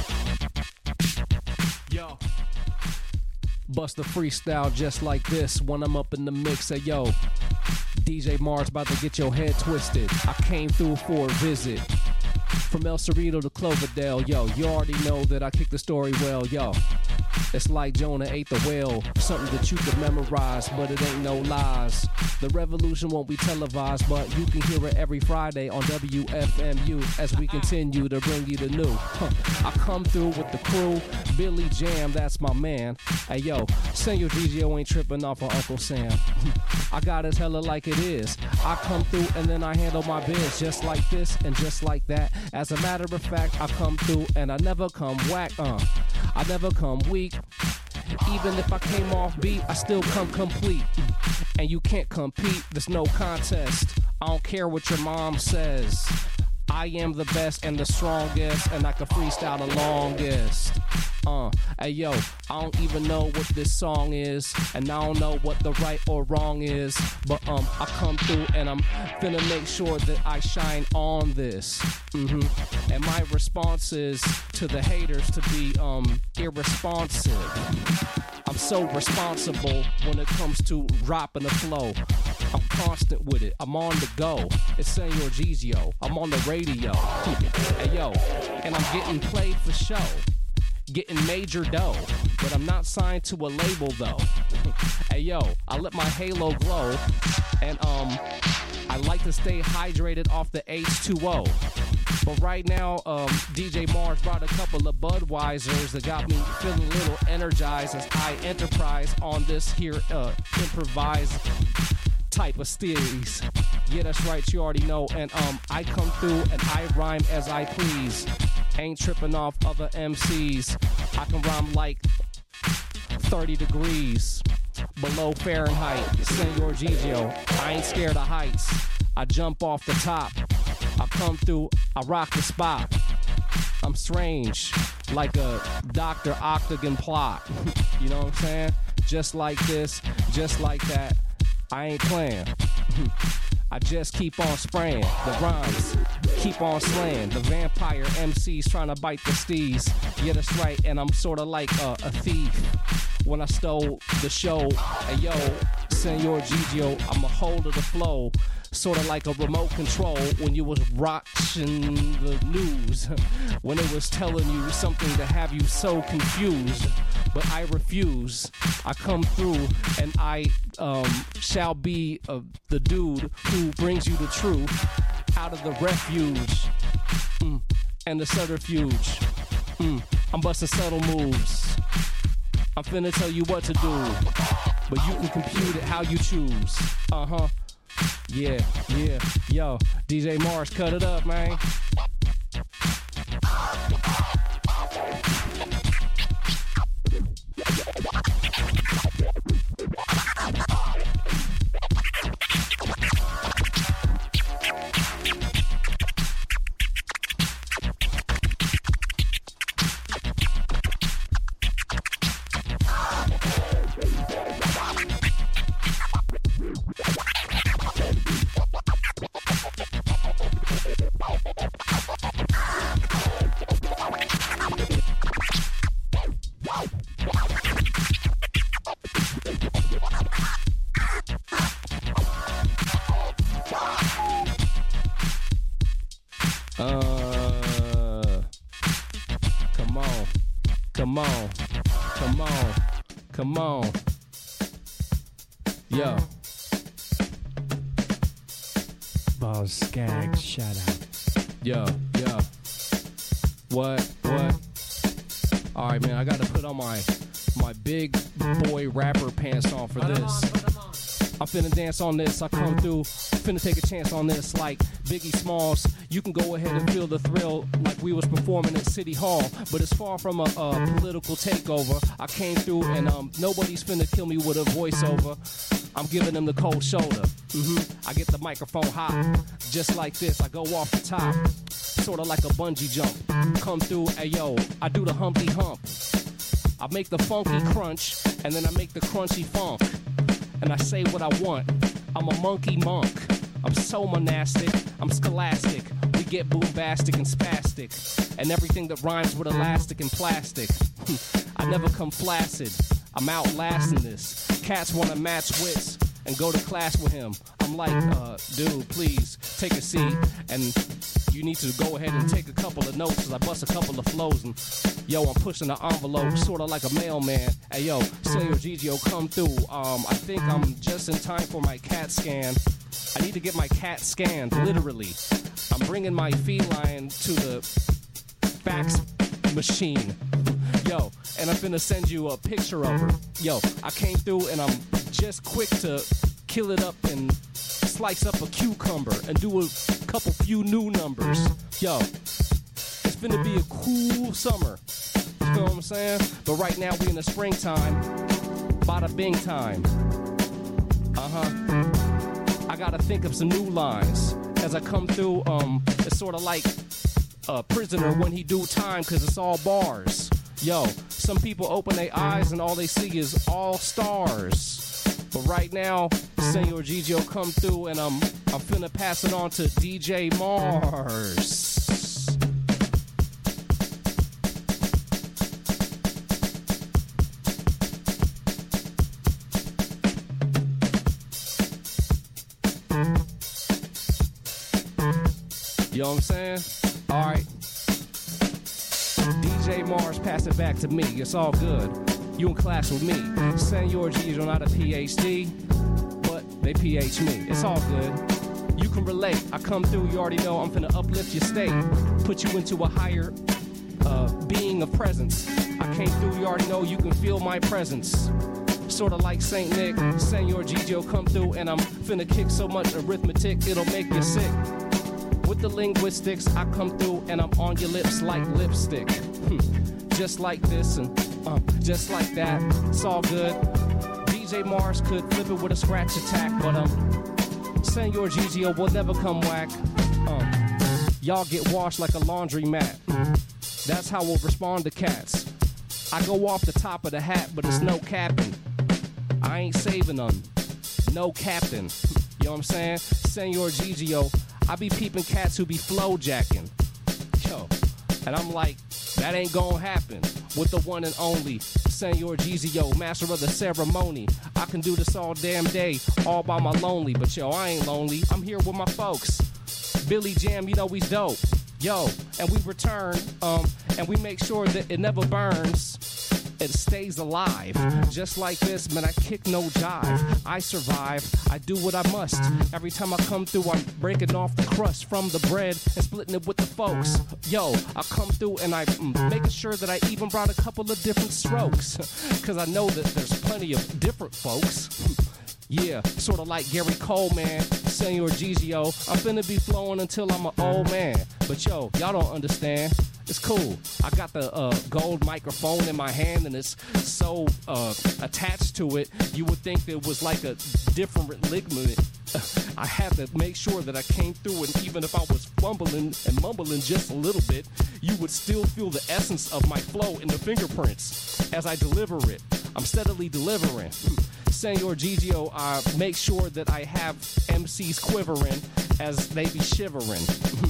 Yo. Bust a freestyle just like this when I'm up in the mix. Hey, yo. DJ Mars about to get your head twisted. I came through for a visit. From El Cerrito to Cloverdale, yo. You already know that I kick the story well, yo. It's like Jonah ate the whale, something that you could memorize, but it ain't no lies. The revolution won't be televised, but you can hear it every Friday on WFMU as we continue to bring you the new. I come through with the crew, Billy Jam, that's my man. Hey yo, Senor DJO ain't tripping off of Uncle Sam. I got it hella like it is. I come through and then I handle my biz just like this and just like that. As a matter of fact, I come through and I never come whack, I never come weak. Even if I came off beat, I still come complete. And you can't compete, there's no contest. I don't care what your mom says. I am the best and the strongest, and I can freestyle the longest. Hey yo, I don't even know what this song is, and I don't know what the right or wrong is, but I come through and I'm finna make sure that I shine on this. And my response is to the haters to be irresponsive. I'm so responsible when it comes to dropping the flow. I'm constant with it, I'm on the go. It's Senor Gizio, I'm on the radio. Hey yo, and I'm getting played for show. Getting major dough, but I'm not signed to a label though. Hey yo, I let my halo glow, and I like to stay hydrated off the H2O. But right now, DJ Mars brought a couple of Budweisers that got me feeling a little energized as I enterprise on this here improvised type of series. Yeah, that's right, you already know. And I come through and I rhyme as I please. Ain't tripping off other MCs. I can rhyme like 30 degrees below Fahrenheit. Senor Gigio, I ain't scared of heights. I jump off the top. I come through, I rock the spot. I'm strange, like a Dr. Octagon plot. You know what I'm saying? Just like this, just like that. I ain't playing. I just keep on spraying the rhymes, keep on slaying the vampire MCs trying to bite the steez. Yeah, that's right, and I'm sort of like a thief when I stole the show. Hey yo, Senor Gigio, I'm a hold of the flow. Sort of like a remote control when you was watching the news, when it was telling you something to have you so confused. But I refuse. I come through and I shall be the dude who brings you the truth out of the refuge and the subterfuge. I'm busting subtle moves. I'm finna tell you what to do, but you can compute it how you choose. Yeah, yo, DJ Mars, cut it up, man. Come on. Yo. Boz Skaggs, shout out. Yo. What? All right, man, I got to put on my big boy rapper pants on for this. I'm finna dance on this. I come through, finna take a chance on this like Biggie Smalls. You can go ahead and feel the thrill like we was performing at City Hall, but it's far from a political takeover. I came through and nobody's finna kill me with a voiceover. I'm giving them the cold shoulder. I get the microphone hot, just like this. I go off the top, sorta like a bungee jump. Come through, ayo, I do the Humpty Hump. I make the funky crunch, and then I make the crunchy funk. And I say what I want. I'm a monkey monk. I'm so monastic. I'm scholastic. We get boombastic and spastic. And everything that rhymes with elastic and plastic. I never come flaccid. I'm outlasting this. Cats wanna match wits and go to class with him. I'm like, dude, please take a seat. And you need to go ahead and take a couple of notes as I bust a couple of flows. And yo, I'm pushing the envelope, sort of like a mailman. Hey, yo, Senor Gigio, come through. I think I'm just in time for my CAT scan. I need to get my cat scanned, literally. I'm bringing my feline to the fax machine. Yo, and I'm finna send you a picture of her. Yo, I came through and I'm just quick to kill it up and slice up a cucumber and do a couple few new numbers. Yo, it's finna be a cool summer. You know what I'm saying? But right now we in the springtime. Bada bing time. I gotta think of some new lines as I come through. It's sort of like a prisoner when he do time, cause it's all bars. Yo, some people open their eyes and all they see is all stars. But right now, Senor Gigio come through and I'm finna pass it on to DJ Mars. You know what I'm saying? All right. DJ Mars, pass it back to me. It's all good. You in class with me. Senor Gigio, not a PhD, but they PH me. It's all good. You can relate. I come through, you already know I'm finna uplift your state. Put you into a higher being of presence. I came through, you already know you can feel my presence. Sorta like Saint Nick. Senor Gigio come through and I'm finna kick so much arithmetic, it'll make you sick. With the linguistics, I come through and I'm on your lips like lipstick. Just like this and just like that. It's all good. DJ Mars could flip it with a scratch attack, but Senor Gigio will never come whack. Y'all get washed like a laundry mat. That's how we'll respond to cats. I go off the top of the hat, but it's no capping. I ain't saving them. No captain. You know what I'm saying? Senor Gigio, I be peeping cats who be flow jacking. Yo, and I'm like, that ain't gonna happen with the one and only Senor Gigio, master of the ceremony. I can do this all damn day, all by my lonely. But yo, I ain't lonely, I'm here with my folks. Billy Jam, you know he's dope. Yo, and we return, and we make sure that it never burns. It stays alive. Just like this, man, I kick no jive. I survive, I do what I must. Every time I come through, I'm breaking off the crust from the bread and splitting it with the folks. Yo, I come through and I'm making sure that I even brought a couple of different strokes. Cause I know that there's plenty of different folks. Yeah, sort of like Gary Coleman, Senor Gigio. I'm finna be flowing until I'm an old man. But yo, y'all don't understand. It's cool. I got the gold microphone in my hand and it's so attached to it, you would think there was like a different ligament. I had to make sure that I came through, and even if I was fumbling and mumbling just a little bit, you would still feel the essence of my flow in the fingerprints as I deliver it. I'm steadily delivering. Senor Gigio, make sure that I have MCs quivering as they be shivering.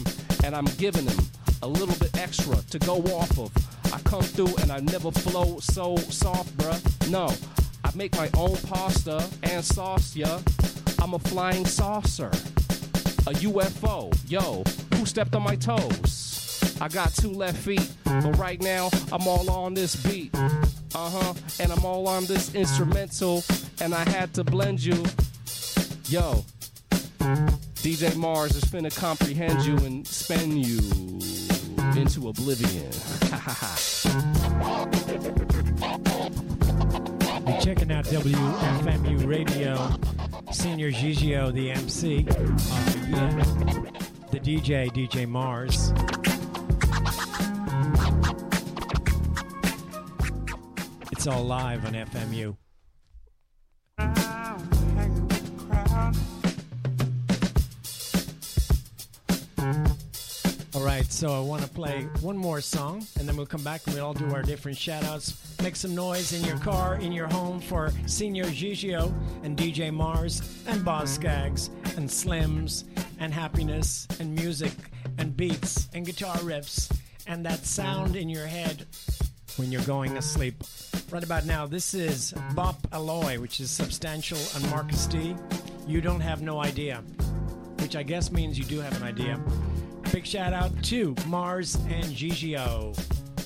and I'm giving them a little bit extra to go off of. I come through and I never flow so soft, bruh. No, I make my own pasta and sauce, yeah. I'm a flying saucer, a UFO. Yo, who stepped on my toes? I got 2 left feet, but right now I'm all on this beat. And I'm all on this instrumental, and I had to blend you. Yo, DJ Mars is finna comprehend you and spin you into oblivion. You're checking out WFMU Radio. Senior Gigio, the MC. The DJ Mars. It's all live on FMU. All right, so I want to play one more song, and then we'll come back and we'll all do our different shout-outs. Make some noise in your car, in your home for Senior Gigio and DJ Mars and Boz Skaggs and Slims and Happiness and music and beats and guitar riffs and that sound in your head when you're going asleep. Right about now, this is Bop Alloy, which is Substantial and Marcus D. You Don't Have No Idea, which I guess means you do have an idea. Big shout out to Mars and Gigio.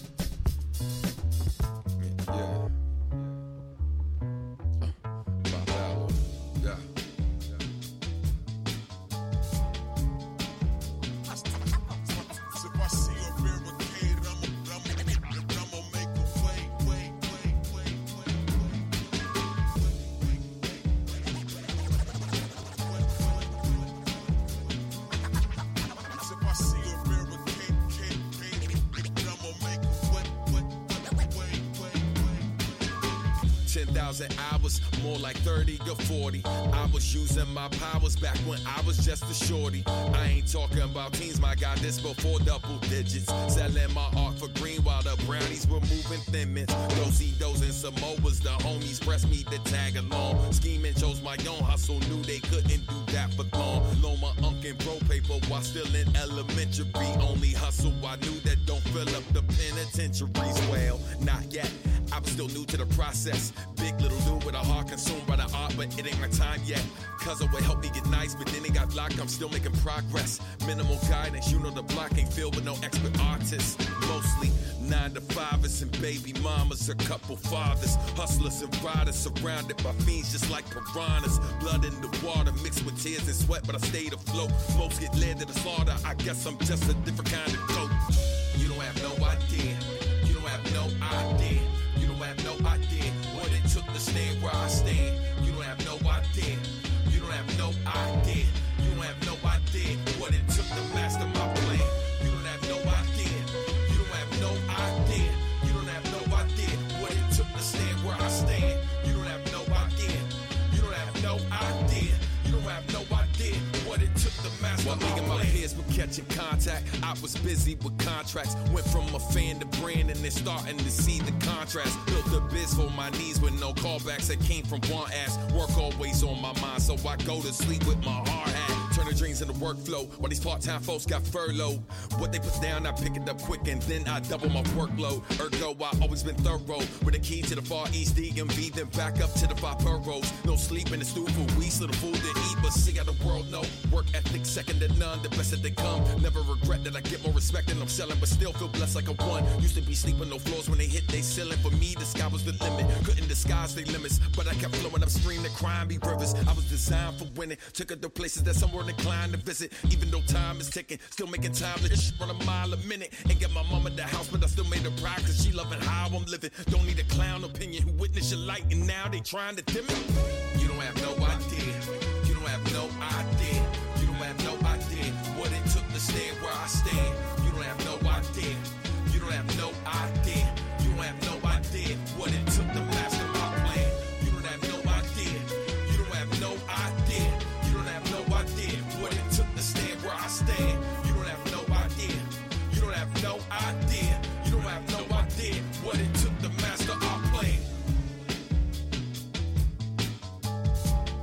Hours, more like 30 or 40. I was using my powers back when I was just a shorty. I ain't talking about teens, my God, this before double digits. Selling my art for green while the brownies were moving thin mints. Dos and Samoas, the homies pressed me to tag along. Scheming chose my own hustle, knew they couldn't do that for long. Loan my unk and bro paper while still in elementary. Only hustle I knew that don't fill up the penitentiaries. Well, not yet. I was still new to the process. Big little dude with a heart consumed by the art, but it ain't my time yet. Cause it would help me get nice, but then it got blocked. I'm still making progress. Minimal guidance, you know the block ain't filled with no expert artists. Mostly 9-to-5ers and baby mamas, a couple fathers. Hustlers and riders surrounded by fiends just like piranhas. Blood in the water mixed with tears and sweat, but I stayed afloat. Most get led to the slaughter, I guess I'm just a different kind of goat. You don't have no idea. You don't have no idea. You don't have no idea what it took to stand where I stand. You don't have no idea. You don't have no idea. You don't have no idea what it took to master my plan. You don't have no idea. You don't have no idea. You don't have no idea what it took to stand where I stand. You don't have no idea. You don't have no idea. You don't have no idea what it took to master my plan. While me and my peers were catching contact, I was busy with contracts. Went from a fan to brand and then starting to see the contrast. Built a biz for my knees with no callbacks that came from one ass. Work always on my mind, so I go to sleep with my hard hat. Turn the dreams into workflow while these part-time folks got furloughed. What they put down, I pick it up quick and then I double my workload. Ergo, I always been thorough with a key to the Far East DMV, then back up to the 5 boroughs. No sleep in the stew for weeks, little food to eat, but see how the world know. Work ethic second to none, the best that they come. Never regret that I get more respect than I'm selling, but still feel blessed like I won. Used to be sleeping no floors when they hit they ceiling. For me, the sky was the limit. Couldn't disguise their limits, but I kept flowing upstream to crime be rivers. I was designed for winning. Took it to places that some were inclined to visit. Even though time is ticking, still making time to run a mile a minute. And get my mama the house, but I still made her proud, cause she loving how I'm living. Don't need a clown opinion who witnessed your light and now they trying to dim it. You don't have no idea. You don't have no idea. You don't have no idea what it took to stand where I stand. You don't have no idea. You don't have no idea. You don't have no idea what it took to master my plan. You don't have no idea. You don't have no idea. You don't have no idea what it took to stand where I stand. You don't have no idea. You don't have no idea. You don't have no idea what it took to master our plan.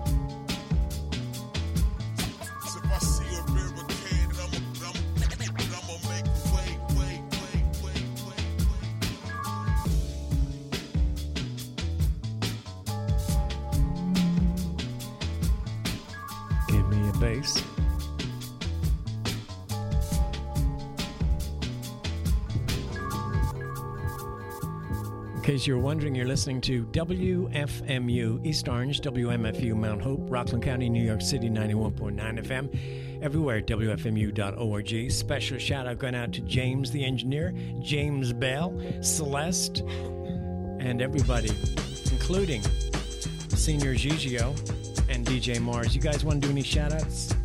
bass. In case you're wondering, you're listening to WFMU East Orange, WMFU Mount Hope, Rockland County, New York City, 91.9 FM. Everywhere at WFMU.org. Special shout out going out to James the engineer, James Bell, Celeste, and everybody, including Senior Gigio and DJ Mars. You guys want to do any shout outs?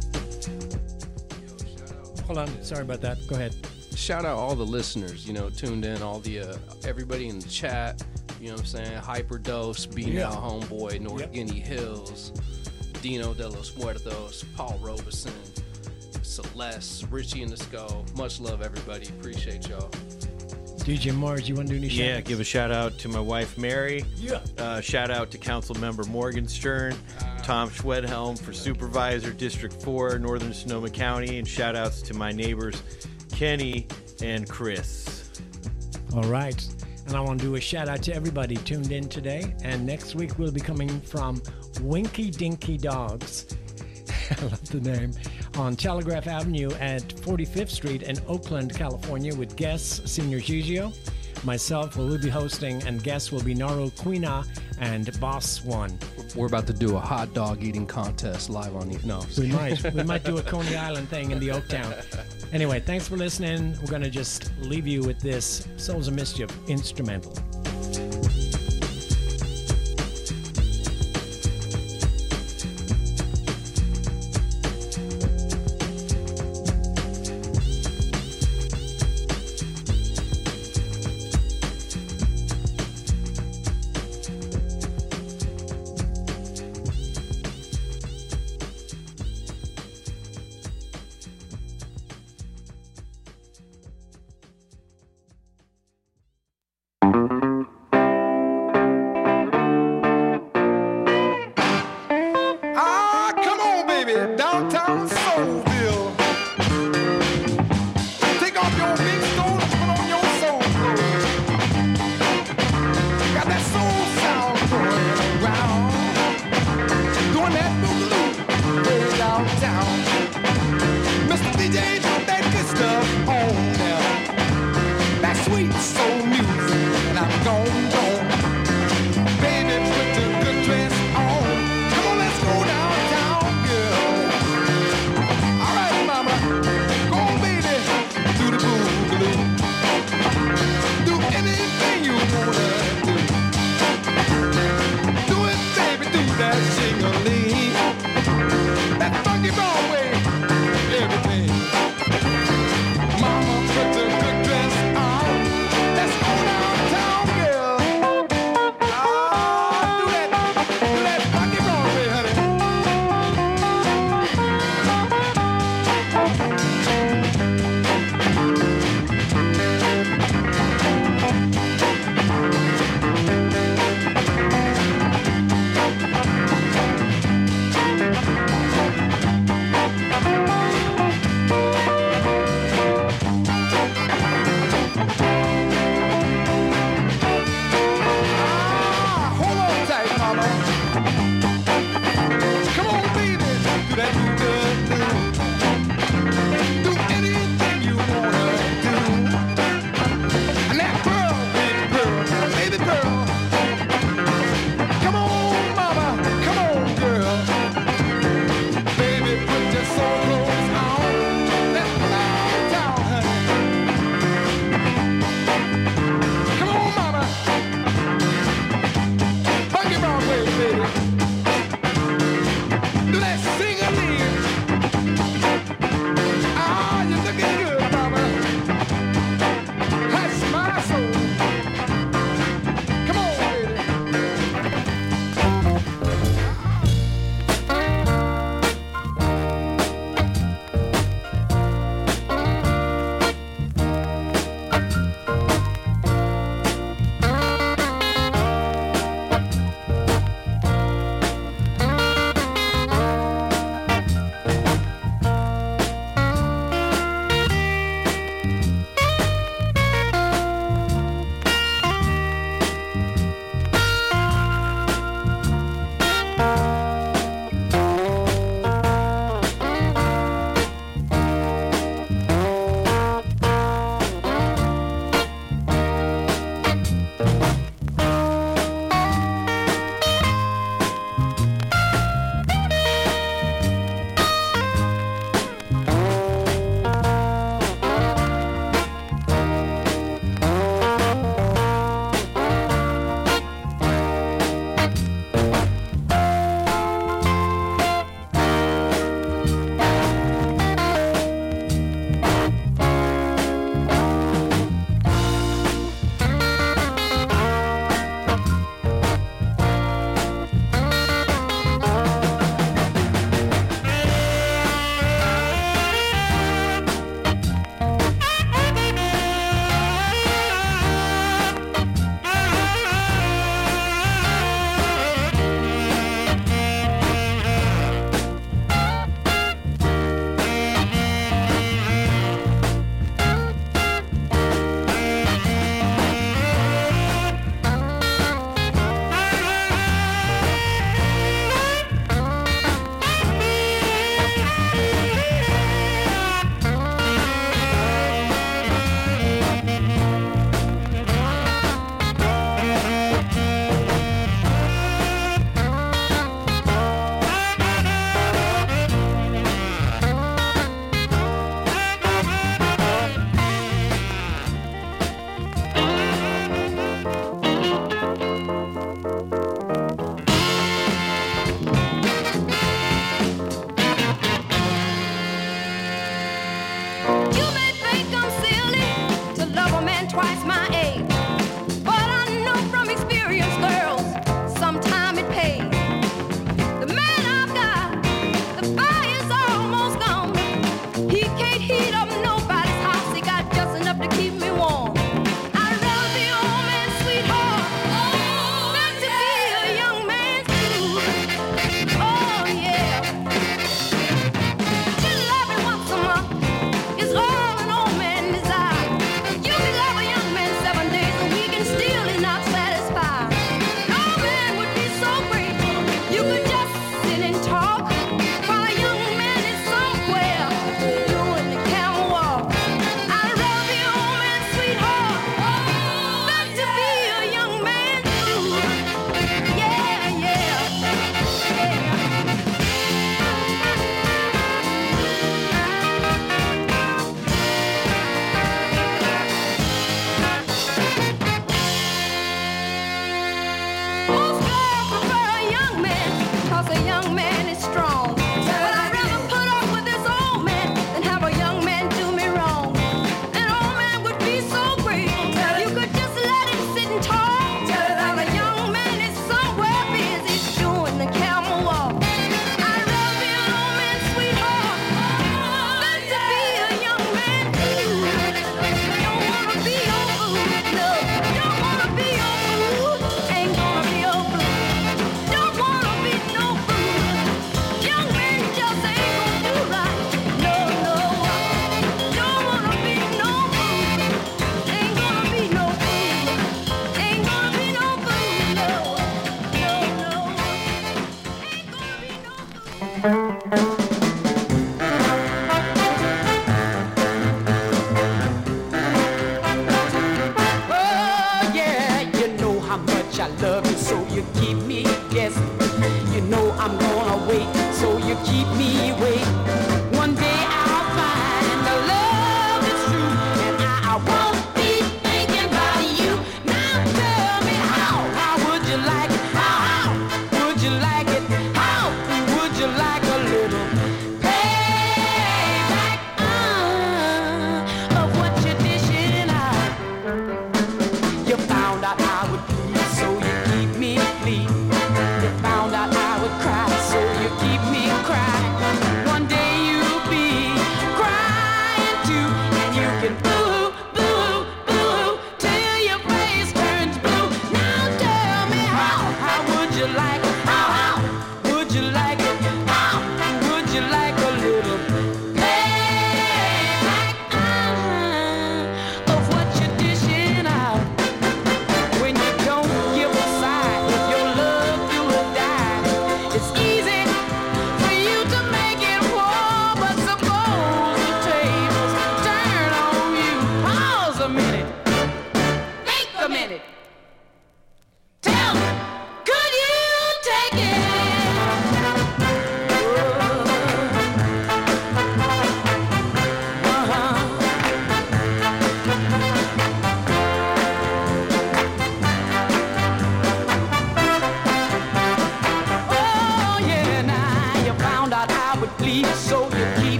Hold on, sorry about that. Go ahead. Shout out all the listeners, tuned in, all the everybody in the chat, you know what I'm saying? Hyperdose, Being Out Homeboy, North Guinea Hills, Dino de los Muertos, Paul Robeson, Celeste, Richie in the Skull. Much love, everybody. Appreciate y'all. DJ Mars, you want to do any shout outs? Yeah, give a shout out to my wife, Mary. Yeah. Shout out to Council Member Morgenstern, Tom Schwedhelm for Supervisor, District 4, Northern Sonoma County, and shout outs to my neighbors, Kenny and Chris. All right. And I want to do a shout out to everybody tuned in today. And next week we'll be coming from Winky Dinky Dogs. I love the name. On Telegraph Avenue at 45th Street in Oakland, California, with guests Senior Gigio, myself will be hosting, and guests will be Naru Quina and Boss One. We're about to do a hot dog eating contest live on the... No. We might do a Coney Island thing in the Oaktown. Anyway, thanks for listening. We're going to just leave you with this Souls of Mischief instrumental.